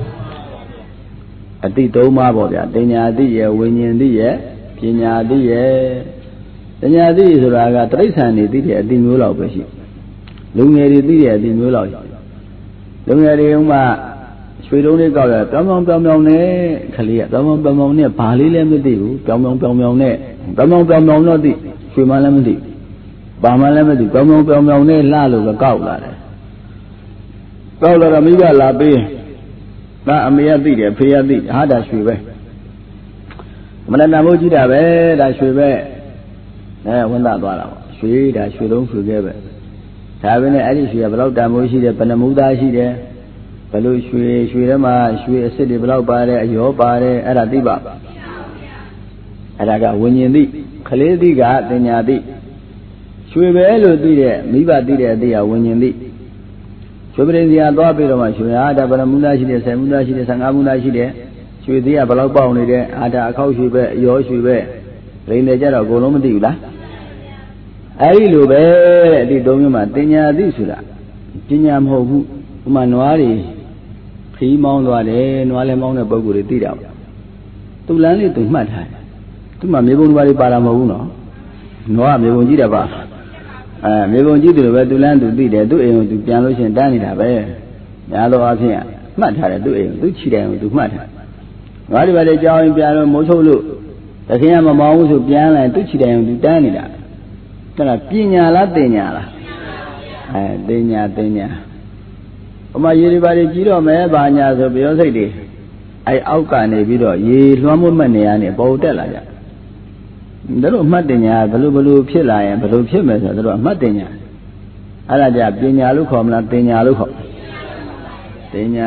Speaker 1: အတိ၃ပါးပေါ့ဗျာတင်ညာတိရဲ့ဝိညာဉ်တိရဲ့ပညာတိရဲ့တင်ညာတိဆိုတာကတိရစ္ဆာန်တွေသိတဲ့အတိမျိုးလောက်ပဲရှိလူငယ်တွေသိတဲ့အတိမျိုးလောက်ရှိလူငယ်တွေဥမာရွှေတုံးလေးကောက်ရပြောင်းပြောင်းနဲ့ခလေးကပြောင်းပြောင်းနဲ့ဘာလေးလည်းမသိဘူးပြောင်းပြောင်းနဲ့ပြောင်းတော့သိရွှေမှလည်းမသိဘာမှလည်းမသိပြောင်းနဲ့လှလို့ပဲကောက်လာတယ်ကောက်လာတော့မိဘလာပေးဒါအမေကသိတယ်ဖေကသိဟာဒါရွှေပဲမနတမိုးကြည့်တာပဲဒါရွှေပဲဝန်သားသွားတာပေါ့ရွှေဒါရွှေလုံးရွှေခဲပဲဒါပဲနဲ့အဲ့ဒီရွှေကဘယ်လောက်တန်မိုးရှိတယ်ဘယ်နှမူသားရှိတယ်ဘယ်လိုရွှေထဲမှာရွှေအစ်စ်တွေဘယ်လောက်ပါတယ်အရောပါတယ်အဲ့ဒါသိပါအဲ့ဒါကဝิญဉ်သိခလေးသိကတင်ညာသိရွှေပဲလို့သိတဲ့မိဘသိတဲ့အသိကဝิญဉ်သိရွှေပရင်စီကသွားပြီးတော့မှရွှေဟာဒါဗရမူသားရှိတယ်10မူသားရှိတယ်15မူသားရှိတယ်ရွှေသေးကဘယ်လောက်ပေါက်နေတယ်ဒါအခောက်ရွှေပဲအရောရွှေပဲလိန်နေကြတော့အကုန်လုံးမသိဘူးလားအဲ့ဒီလိုပဲတဲ့အတိ၃မျိုးမှာတင်ညာသိဆိုတာပညာမဟုတ်ဘူးဥမာနွားတွေခီးမောင်းသွားတယ်နွားလည်းမောင်းတဲ့ပုံကိုယ်တွေသိတာပေါ့သူလမ်းလေးသူမှတ်ထားတယ်သူမှမြေပုံတွေပါတာမဟုတ်ဘူးနော်နွားမြေပုံကြည့်တယ်ပါမြေပုံကြည့်တယ်ပဲသူလမ်းသူသိတယ်သူ့အိမ်ကိုသူပြန်လို့ရှိရင်တန်းနေတာပဲညာတော့အဖြစ်မှတ်ထားတယ်သူ့အိမ်ကိုသူခြိတယ်ကိုသူမှတ်ထားငါဒီပါလေကြောင်းရင်ပြန်လို့မိုးချုပ်လို့တခင်ကမမောင်းဘူးဆိုပြန်လာသူ့ခြိတယ်ကိုသူတန်းနေတာအဲ့ဒါပညာလားတင်ညာလားတင်ညာဥမာရေဒီပါလေကြီးတော့မယ်ဘာညာဆိုပြောစိတ်တွေအောက်ကနေပြီးတော့ရေလွှမ်းမိုးမဲ့နေရာနဲ့ပေါ်တက်လာကြတို့အမှတ်တင်ညာဘလို့ဖြစ်လာရင်ဘလို့ဖြစ်မယ်ဆိုတော့တို့အမှတ်တင်ညာအဲ့ဒါကြပညာလို့ခေါ်မလားတင်ညာလို့ခေါ်တင်ညာ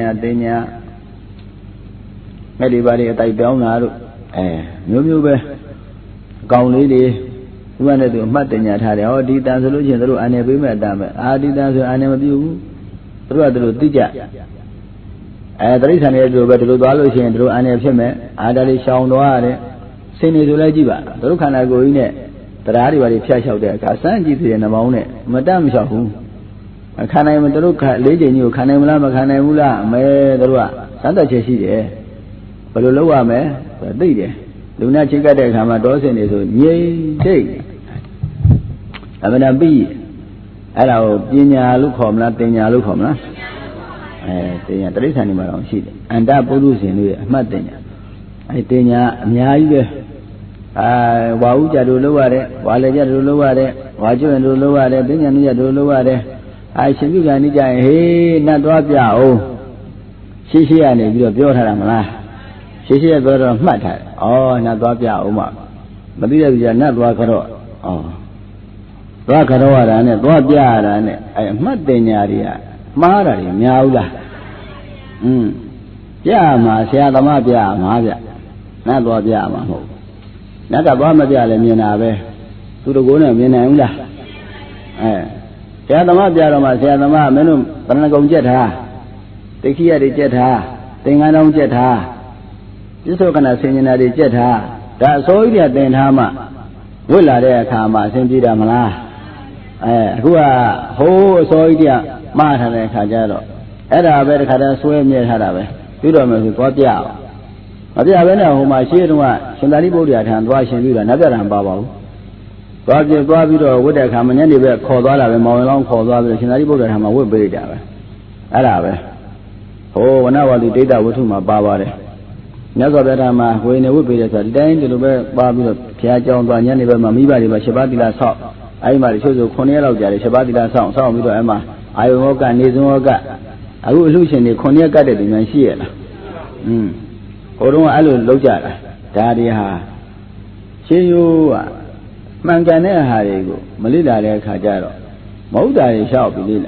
Speaker 1: အဲ့ဒီပါလေအတိုက်ပြောင်းတာတို့မျိုးပဲအကောင်လေးတွေဒီမှာနဲ့သူအမှတ်တင်ညာထားတယ်ဟောဒီတန်ဆိုလို့ရှိရင်တို့အန်နယ်ပေးမဲ့အတန်ပဲဒီတန်ဆိုအန်နယ်မပြုဘူးတို့ကတို့သိကြတိရစ္ဆာန်တွေတို့ပဲတို့သွားလို့ရှိရင်တို့အန်နယ်ဖြစ်မဲ့ဒါလေးရှောင်သွားရတယ်စင်နေဆိုလဲကြည့်ပါတို့ခန္ဓာကိုယ်ကြီးနဲ့တရားတွေပါဖြတ်လျှောက်တဲ့အခါစမ်းကြည့်တဲ့နှမောင်းနဲ့မတတ်မလျှောက်ဘူးခံနိုင်မတို့လေးချိန်ကြီးကိုခံနိုင်မလားမခံနိုင်ဘူးလားအမဲတို့ကစမ်းသက်ချက်ရှိတယ်ဘယ်လိုလုပ်ရမလဲသိတယ်လူနာချိတ်ကတဲ့အခါမှာတောစင်နေဆိုငြိမ့်ထိတ်အမှန်တပြီးအဲ့ဒါကိုပညာလို့ခေါ်မလားတင်ညာလို့ခေါ်မလားတင်ညာတိရစ္ဆာန်တွေမှာတော့ရှိတယ်အန္တပုရုဇဉ်တို့ရဲ့အမှတ်တင်ညာတင်ညာအများကြီးပဲဝါဥကြတို့လုပ်ရတယ်ဝါလည်းကြတို့လုပ်ရတယ်ဝါကျွန်းတို့လုပ်ရတယ်ပညာနည်းတို့လုပ်ရတယ်ရှင်ပြုကံနေကြရင်ဟေးနတ်သွားပြအောင်ရှိရနေပြီးတော့ပြောထားတာမလားရှိရပြောတော့မှတ်ထားတယ်နတ်သွားပြအောင်မှမသိတဲ့ကြနတ်သွားကြတော့သွားကြတော့ရတာနဲ့သွားပြရတာနဲ့အမှတ်တင်ညာတွေကမှားတာတွေများဘူးလားပြမှာဆရာသမားပြမှာဗျ nát tua bia mà hổ nát cả bao mà bia là miền nào về tôi đâu có nào miền này không là xe tầm á bia rồi mà xe tầm á mấy nó tận là công chết ha tới khi đi chết ha tới ngày nào chết ha chứ sao cái nào sinh nhật đi chết ha đã số ít tiền ha mà với là để khám mà xem gì đó mà la cứ hô số ít tiền mà thằng này khai ra rồi đó về khai ra số em nhớ thằng đó về cứ rồi mình có tiêu mà tiêu về nào mà xí đúng không chúng ta đi bộ đi thằng toa xin đi là nãy giờ làm bao bao toa đi rồi với để khám mà nhớ đi về khó toa là về màu long khó toa về chúng ta đi bộ đi thằng mà với bể đi về đó về hô nó vào đi tới đâu với thu mà bao bao đấy nhớ có bé làm mà quên nếu bị vậy đấy thì lúc bé ba bây giờ phía trong toàn nhân này mà mấy bà đi mà 7 tỷ là sọ ai mà số số con này lâu dài 7 tỷ là sọ bây giờ em mà ai cũng có này cũng có ai cũng lưu truyền này con này cái đấy thì mình xí là hồi đó ai luôn lâu dài ra đi ha xí yêu mang cái này ha đi cô mà lấy ra để khai ra rồi máu đại sao bị đi là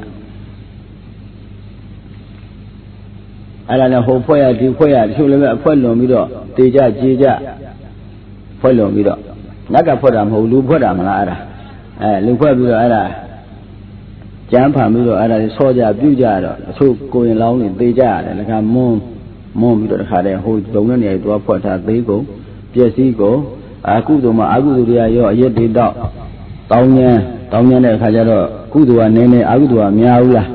Speaker 1: ai là hồ phơi đi phơi chỗ lấy phơi lồng mi đó tê cha chi cha phơi lồng mi đó nãy cái phơi làm hồ lú phơi làm là ai lú phơi mi đó ai là chán phàm mi đó ai là so cha biểu cha đó số cô yên lão này tê cha là cái mồm mi đó khai đấy hồ giống như này tôi phơi cha tê cô bia xí cô cú đồ mà cú đồ đi à yo yết đi đó tao nha này khai ra đó cú đồ à nè cú đồ à miao là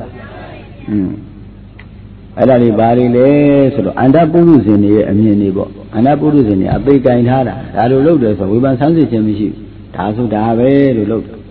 Speaker 1: အဲ့ဒါလေးဘာတွေလဲဆိုတော့အန္တပုရုဇဉ်တွေရဲ့အမြင်တွေပေါ့အန္တပုရုဇဉ်တွေအသိကင်ထားတာဒါလိုလုပ်တယ်ဆိုဝေဖန်ဆန်းစစ်ခြင်းမရှိဘူးဒါဆိုဒါပဲလို့လုပ်တယ်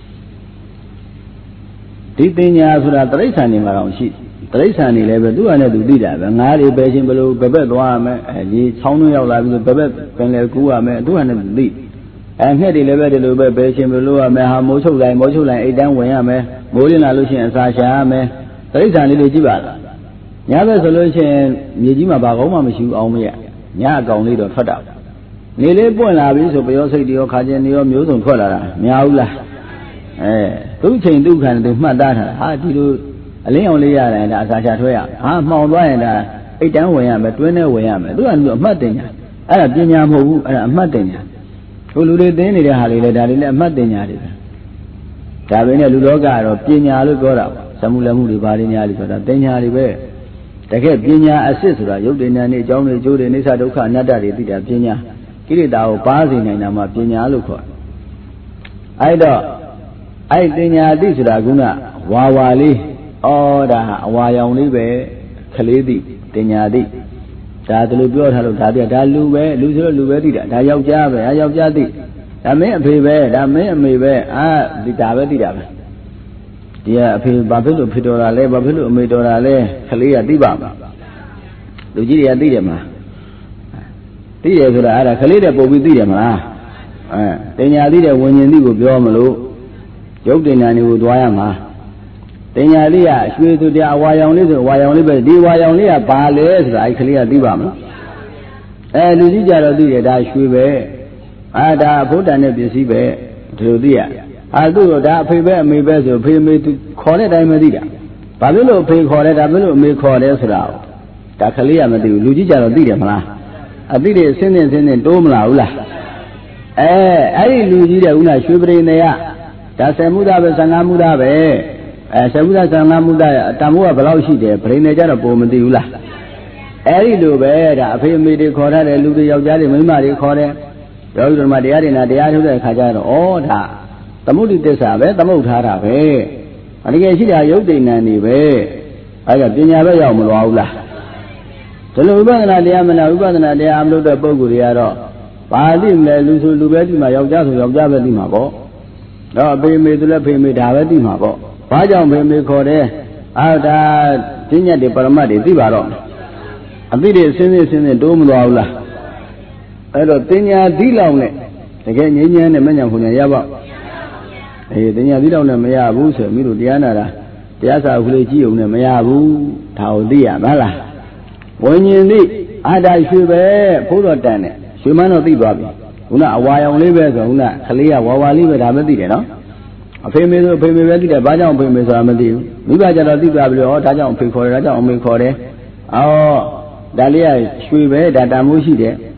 Speaker 1: ဒီပညာဆိုတာတိရစ္ဆာန်တွေမှာတော့ရှိတိရစ္ဆာန်တွေလည်းပဲသူ့ဟာနဲ့သူသိတာပဲငါးတွေပဲချင်းဘလို့ဘက်သွားရမယ်ဒီချောင်းတွင်းရောက်လာပြီးဘက်ပင်လေကူးရမယ်သူ့ဟာနဲ့သူသိငှက်တွေလည်းပဲဒီလိုပဲပဲချင်းဘလို့ရမယ်ဟာမိုးချုပ်လိုက်အိတ်တန်းဝင်ရမယ်မိုးလင်းလာလို့ရှိရင်အစာရှာရမယ်တိရစ္ဆာန်လေးတွေကြည့်ပါလားညဘက်ဆိုလို့ရှိရင်မြေကြီးမှာဘာကောင်းမှမရှိဘူးအောင်မရညအကောင်လေးတော့ထွက်တာနေလေးပွင့်လာပြီဆိုပယောစိတ်တွေရောခါကျင်တွေရောမျိုးစုံထွက်လာတာမများဘူးလားသူ့ချိန်သူ့ခံသူမှတ်သားထားတာဟာဒီလိုအလင်းအောင်လေးရတယ်ဒါအစာချထွက်ရဟာမှောင်သွားရင်ဒါအိတ်တန်းဝင်ရမယ်တွင်းထဲဝင်ရမယ်သူကအမှတ်တင်ညာအဲ့ဒါပညာမဟုတ်ဘူးအဲ့ဒါအမှတ်တင်ညာဟိုလူတွေသိနေတဲ့ဟာတွေလည်းဒါတွေလည်းအမှတ်တင်ညာတွေပဲဒါပဲနဲ့လူလောကကတော့ပညာလို့ပြောတာသမှုလက်မှုတွေဘာတွေညာလို့ဆိုတာတင်ညာတွေပဲတကယ်ပညာအစစ်ဆိုတာရုပ်တည်ဉာဏ်နဲ့အကြောင်းတွေကျိုးတွေအိဋ္ဌဒုက္ခအနတ္တတွေသိတာပညာကိလေသာကိုပါစေနိုင်တာမှပညာလို့ခေါ်တယ်အဲ့တော့အဲ့ပညာသိဆိုတာကဝါဝါလေးဒါဟာအဝါရောင်လေးပဲခလေးသိပညာသိဒါတလူပြောထားလို့ဒါပြဒါလူပဲလူဆိုတော့လူပဲသိတာဒါယောက်ျားပဲယောက်ျားသိဒါမင်းအဖေပဲဒါမင်းအမေပဲဒီဒါပဲသိတာပဲဒီကအဖေဘာဖြစ်လို့ဖေတော်တာလဲဘာဖြစ်လို့အမေတော်တာလဲခလေးကသိပါမှာလူကြီးတွေကသိတယ်မလားသိတယ်ဆိုတာအဲ့ဒါခလေးတဲ့ပုံပြီးသိတယ်မလားတင်ညာသိတဲ့ဝิญဉ်သိကိုပြောမလို့ရုပ်တင်ညာတွေကိုသွားရမှာတင်ညာလေးကရွှေသူတရားဝါရောင်လေးဆိုဝါရောင်လေးပဲဒီဝါရောင်လေးကဘာလဲဆိုတာအဲ့ခလေးကသိပါမလားလူကြီးကြတော့သိတယ်ဒါရွှေပဲဒါအဖို့တန်တဲ့ပစ္စည်းပဲဒီလိုသိရသူ့တော့ဒါအဖေပဲအမေပဲဆိုဖေမေသူခေါ်တဲ့အတိုင်းမသိတာဘာဖြစ်လို့အဖေခေါ်တယ်ဒါဖြစ်လို့အမေခေါ်တယ်ဆိုတာဒါခလေးကမသိဘူးလူကြီးကြတော့သိတယ်မလားအသိတွေဆင်းနေတိုးမလားဘူးလားအဲ့ဒီလူကြီးတဲ့ဦးနာရွှေပရိနေရဒါဆယ်မှုသားပဲ15မှုသားပဲဆယ်မှုသား15မှုသားတန်ဖိုးကဘယ်လောက်ရှိတယ်ပရိနေကြတော့ပုံမသိဘူးလားအဲ့ဒီလိုပဲဒါအဖေအမေတွေခေါ်ထားတယ်လူတွေယောက်ျားတွေမိန်းမတွေခေါ်တယ်ယောဂီတို့မှတရားတွေနာတရားထုတ်တဲ့အခါကျတော့ဒါသမုဒိသစ္စာပဲသမုတ်ထားတာပဲတကယ်ရှိတာယုတ်တိဏ္ဏနေပဲအဲ့ဒါပညာပဲရောက်မလို့ဘူးလားဒီလိုဝိပဿနာတရားမနာဝိပဿနာတရားအမလို့တဲ့ပုဂ္ဂိုလ်တွေကတော့ဘာသိမလဲလူဆိုလူပဲသိမှာယောက်ျားဆိုယောက်ျားပဲသိမှာပေါ့တော့အဖေမေဆိုလည်းဖေမေဒါပဲသိမှာပေါ့ဘာကြောင့်ဖေမေခေါ်တယ်ဒါဈဉ္ညတ်တွေပရမတ်တွေသိပါတော့အသိတွေဆင်းတိုးမသွားဘူးလားအဲ့တော့တင်ညာသိလောက်နဲ့တကယ်ငြိမ်းချမ်းတဲ့မဉ္ဇဉ်ဘုံညာရပါတင်ညာသိလောက်နဲ့မရဘူးဆိုမိတို့တရားနာတာတရားစာဥကလေးကြည့်ုံနဲ့မရဘူးဒါကိုသိရမလားဝิญဉ်သိဒါရွှေပဲဘုရားတန်တဲ့ရွှေမန်းတော့သိသွားပြီခုနအဝါရောင်လေးပဲဆိုခုနခလေးကဝါဝါလေးပဲဒါပဲသိတယ်နော်အဖေမေဆိုအဖေမေပဲသိတယ်ဘာကြောင့်အဖေမေဆိုတာမသိဘူးမိဘကြတော့သိသွားပြီလို့ဒါကြောင့်အဖေခေါ်တယ်ဒါကြောင့်အမေခေါ်တယ်ဒါလေးကရွှေပဲဒါတန်မိုးရှိတယ်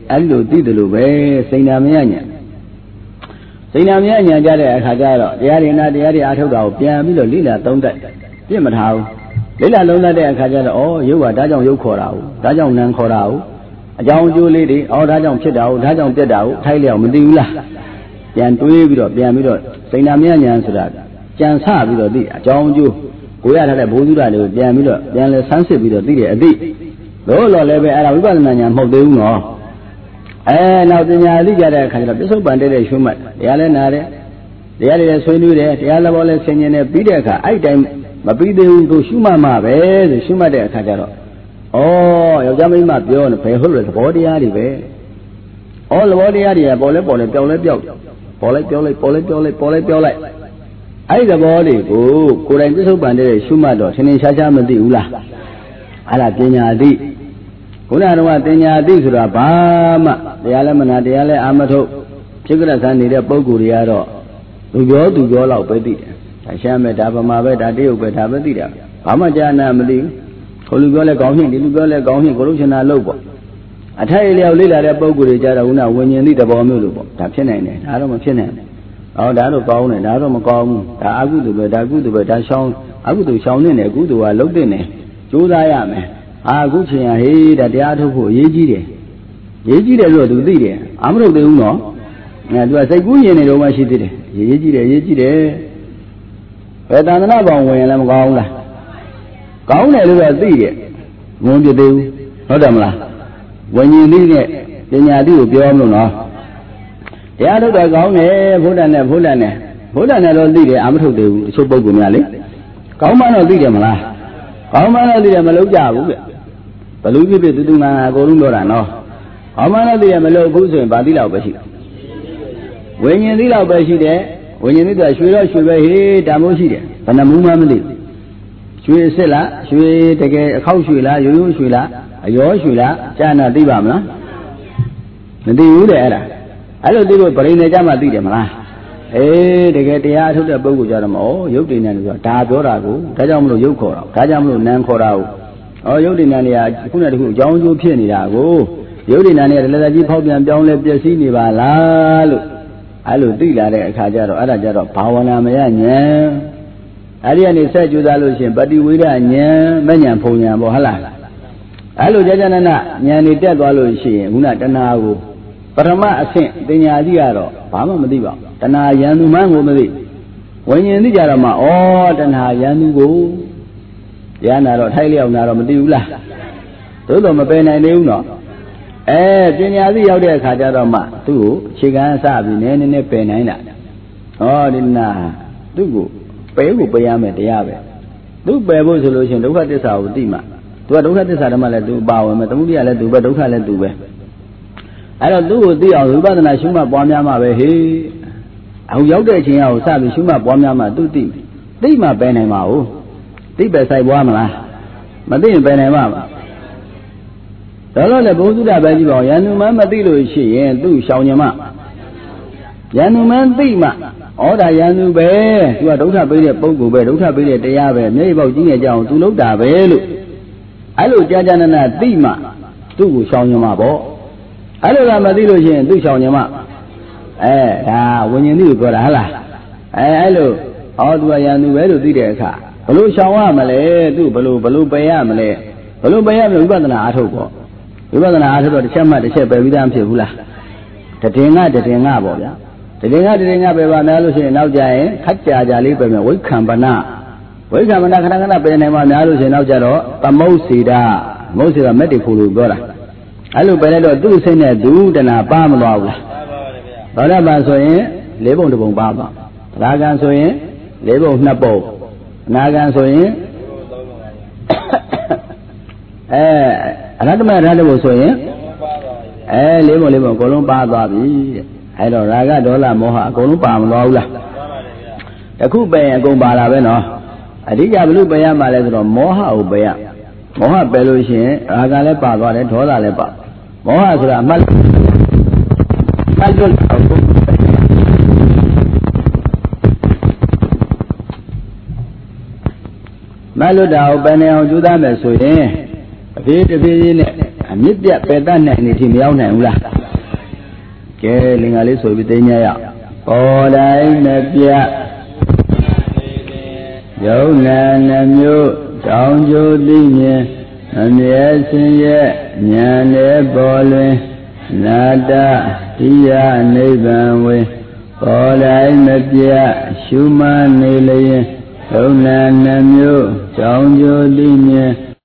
Speaker 1: အဲ့လိုသိတယ်လို့ပဲစိဏမယညာစိဏမယညာကြတဲ့အခါကျတော့တရားရည်နာတရားတွေအားထုတ်တာကိုပြန်ပြီးတော့လိလာသုံးတတ်ပြစ်မထားဘူးလိလာလုံးတတ်တဲ့အခါကျတော့ဩရုပ်ကဒါကြောင့်ရုပ်ခေါ်တာဟုတ်ဒါကြောင့်နံခေါ်တာဟုတ်အကြောင်းအကျိုးလေးတွေဩဒါကြောင့်ဖြစ်တာဟုတ်ဒါကြောင့်ပြက်တာဟုတ်ထိုက်လျောက်မသိဘူးလားပြန်တွေးပြီးတော့ပြန်ပြီးတော့စိဏမယညာဆိုတာကြံစပြီးတော့သိအကြောင်းအကျိုးကိုရထားတဲ့ဘိုးစုရတွေကိုပြန်ပြီးတော့ပြန်လဲဆန်းစစ်ပြီးတော့သိတယ်အသိလို့တော့လည်းပဲအဲ့ဒါဝိပဿနာဉာဏ်မဟုတ်သေးဘူးနော်နောက်ပညာသိကြတဲ့အခါကျတော့ပစ္စုပန်တဲ့ရှုမှတ်တရားလဲနာတယ်တရားတွေလည်းဆွေးနွေးတယ်တရားလည်းဘောလည်းဆင်ញင်တယ်ပြီးတဲ့အခါအဲ့တိုင်းမပြီးသေးဘူးသူရှုမှတ်မှပဲဆိုရှုမှတ်တဲ့အခါကျတော့ယောက်ျားမိန်းမပြောနေဘယ်ဟုတ်လဲသဘောတရားတွေပဲသဘောတရားတွေကပေါ်လဲပေါ်လဲပြောင်းလဲပြောက်ပေါ်လဲပြောလိုက်ပေါ်လဲပြောလိုက်ပေါ်လဲပြောလိုက်အဲ့ဒီသဘောတွေကိုကိုယ်တိုင်ပစ္စုပန်တဲ့ရှုမှတ်တော့ထင်ထင်ရှားရှားမသိဘူးလားအဲ့ဒါပညာသိခုနကတော့ပညာသိဆိုတာဘာမှတရားလည်းမနာတရားလည်းအာမထုတ်ဖြစ်ကြတဲ့ဆန်းနေတဲ့ပုံကိုယ်တွေကတော့သူပြောလောက်ပဲသိတယ်ဒါရှမ်းမဲ့ဒါဗမာပဲဒါတရုတ်ပဲဒါပဲသိတာဘာမှကြားနာမသိဘူးကိုလူပြောလဲကောင်းရှင်ဒီလူပြောလဲကောင်းရှင်ကိုလူချင်တာလုပ်ပေါ့အထိုက်အလျောက်လေ့လာတဲ့ပုံကိုယ်တွေကြတော့ခုနဝิญဉ်သည့်သဘောမျိုးလို့ပေါ့ဒါဖြစ်နိုင်တယ်ဒါတော့မဖြစ်နိုင်ဘူးဒါတော့ကောင်းတယ်ဒါတော့မကောင်းဘူးဒါအကုသိုလ်ပဲဒါကုသိုလ်ပဲဒါရှောင်းအကုသိုလ်ရှောင်းနေတယ်ကုသိုလ်ကလုပ်တဲ့နေကြိုးစားရမယ်အခုချိန်ရဟေးဒါတရားထုတ်ဖို့အရေးကြီးတယ်လို့သူသိတယ်အာမထုတ်သေးဘူးနော်သူကစိတ်ကူးရင်နေတော့မှရှိသေးတယ်အရေးကြီးတယ်ဘယ်တန်တနာပေါင်းဝင်ရင်လည်းမကောင်းဘူးလားကောင်းတယ်လို့တော့သိတယ်ငုံပြသေးဘူးဟုတ်တယ်မလားဝิญဉ်သိနဲ့ပညာသိကိုပြောမလို့နော်တရားထုတ်တော့ကောင်းတယ်ဘုဒ္ဓနဲ့တော့သိတယ်အာမထုတ်သေးဘူးအချို့ပုဂ္ဂိုလ်များလေကောင်းမှတော့သိတယ်မလားကောင်းမှတော့သိတယ်မလုပ်ကြဘူးဗျဘလူဖြစ်ဖြစ်တူငါအကုန်လုံးပြောတာနော်ကောင်းမှတော့သိတယ်မလုပ်ဘူးဆိုရင်ဗာသိလောက်ပဲရှိတယ်ဝิญဉ်သိလောက်ပဲရှိတယ်ဝิญဉ်သိတော့ရွှေတော့ရွှေပဲဟေးတမိုးရှိတယ်ဘယ်နှမှုမှမသိရွှေစစ်လားရွှေတကယ်အခောက်ရွှေလားရိုးရိုးရွှေလားအယောရွှေလားကြာနာသိပါမလားမသိဘူးတဲ့အဲ့ဒါအဲ့လိုသိလို့ဗရိနေကြမှသိတယ်မလားတကယ်တရားထုတ်တဲ့ပုဂ္ဂိုလ်ကြတော့မရုပ်တည်နေတယ်ဆိုတာဒါပြောတာကိုဒါကြောင့်မလို့ရုပ်ခေါ်တာဒါကြောင့်မလို့နံခေါ်တာကိုရုပ်တည်နေတွေကခုနကတခုအကြောင်းကျိုးဖြစ်နေတာကိုရုပ်တည်နေတွေကလည်းလက်ကြီးဖောက်ပြန်ပြောင်းလဲပျက်စီးနေပါလားလို့အဲ့လိုသိလာတဲ့အခါကျတော့အဲ့ဒါကြတော့ဘာဝနာမယဉာဏ်အဲ့ဒီကနေဆက်ကြိုးစားလို့ရှိရင်ပฏิဝိဒဉာဏ်မဉဏ်ဖုံဉာဏ်ပေါ့ဟုတ်လားအဲ့လိုကြာကြာနာနာဉာဏ်တွေတက်သွားလို့ရှိရင်ခုနတဏှာကိုပထမအဆင့်ပညာသိရတော့ဘာမှမသိပါဘူးတဏှာယန္တုမှန်းကိုမသိဝိညာဉ်သိကြတော့မှတဏှာယန္တုကိုတရားနာတော့ထိုက်လျောက်နာတော့မသိဘူးလားသို့တော့မပယ်နိုင်သေးဘူးနော်ပညာသိရောက်တဲ့အခါကျတော့မှသူ့ကိုအခြေခံစပြီးနည်းနည်းပယ်နိုင်တာဒီနာသူ့ကိုပယ်ရမယ်တရားပဲသူ့ပယ်ဖို့ဆိုလို့ရှိရင်ဒုက္ခသစ္စာကိုသိမှသူကဒုက္ခသစ္စာဓမ္မလည်းသူပါဝင်မယ်သမုဒိယလည်းသူပဲဒုက္ခလည်းသူပဲအဲ့တော့သူ့ကိုသိအောင်ဝိပဿနာရှုမှတ်ပွားများမှပဲဟေးအခုရောက်တဲ့အချိန်အောင်စပြီးရှုမှတ်ပွားများမှသူသိမှပယ်နိုင်ပါဦးသိပဲစိုက်ပွားမလားမသိရင်ပယ်နိုင်မှာပါတော့လည်းဘုသုဒ္ဓပဲကြည့်ပါဦးယန္တုမမသိလို့ရှိရင်သူ့ရှောင်ညမယန္တုမသိမှဒါယန္တုပဲသူကဒုက္ခပေးတဲ့ပုဂ္ဂိုလ်ပဲဒုက္ခပေးတဲ့တရားပဲမျက်ရည်ပေါက်ကြီးနေကြအောင်သူလုပ်တာပဲလို့အဲ့လိုကြာကြာနာနာသိမှသူ့ကိုရှောင်ညမပေါ့အဲ့လိုကမသိလို့ရှိရင်သူ့ရှောင်ညမဒါဝิญဉ်သိကိုပြောတာဟုတ်လားအဲ့လိုသူကယန္တုပဲလို့သိတဲ့အခါဘလို့ရှောင်ရမလဲသူ့ဘလို့ပယ်ရမလဲဘလို့ပယ်ရမလဲဝိပဿနာအားထုတ်ပေါ့ဝိပဿနာအားထုတ်တော့တစ်ချက်မှတစ်ချက်ပယ်ပြီးသားမဖြစ်ဘူးလားတည်ငါပေါ့ဗျာတည်ငါပယ်ပါများလို့ရှိရင်နောက်ကြရင်ခက်ကြာလေးပယ်မယ်ဝိခံပနခဏခဏပယ်နိုင်မှများလို့ရှိရင်နောက်ကြတော့သမုတ်စေတာမုတ်စေတာမက်တိခိုးလို့ပြောတာအဲ့လိုပယ်လိုက်တော့သူ့စိတ်နဲ့သူတဏပါမသွားဘူးလားပါပါဗျာဆိုရင်၄ပုံတစ်ပုံပါပါရာဂံဆိုရင်၄ပုံ၂ပုံအနာဂံဆိုရင်အရဟတမရဟတဘုဆိုရင်၄ပုံအကုန်လုံးပါသွားပြီတဲ့အဲ့တော့ရာဂဒေါသမောဟအကုန်လုံးပါမသွားဘူးလားတခုပယ်ရင်အကုန်ပါလာပဲနော်အဓိကဘလို့ပယ်ရမှာလဲဆိုတော့မောဟကိုပယ်ရမောဟပယ်လို့ရှိရင်ရာဂလည်းပါသွားတယ်ဒေါသလည်းပါမောဟဆိုတာအမှတ်လွတ်မလွတ်တာကိုပယ်နေအောင်ကြိုးစားမယ်ဆိုရင်အပြေးနဲ့မြစ်ပြပယ်တတ်နိုင်နေတိမရောက်နိုင်ဘူးလားကဲလင်္ကာလေးဆိုပြီးသိညာရပေါ်တိုင်းမပြယုံနာနှမျိုးတောင်းကြိုသိမြင်အမြဲစင်ရဲ့ဉာဏ်နဲ့ပေါ်လွင်နာတတိယနိဗ္ဗာန်ဝေပေါ်တိုင်းမပြရှုမှနေလျင်ယုံနာနှမျိုးတောင်းကြိုသိမြင်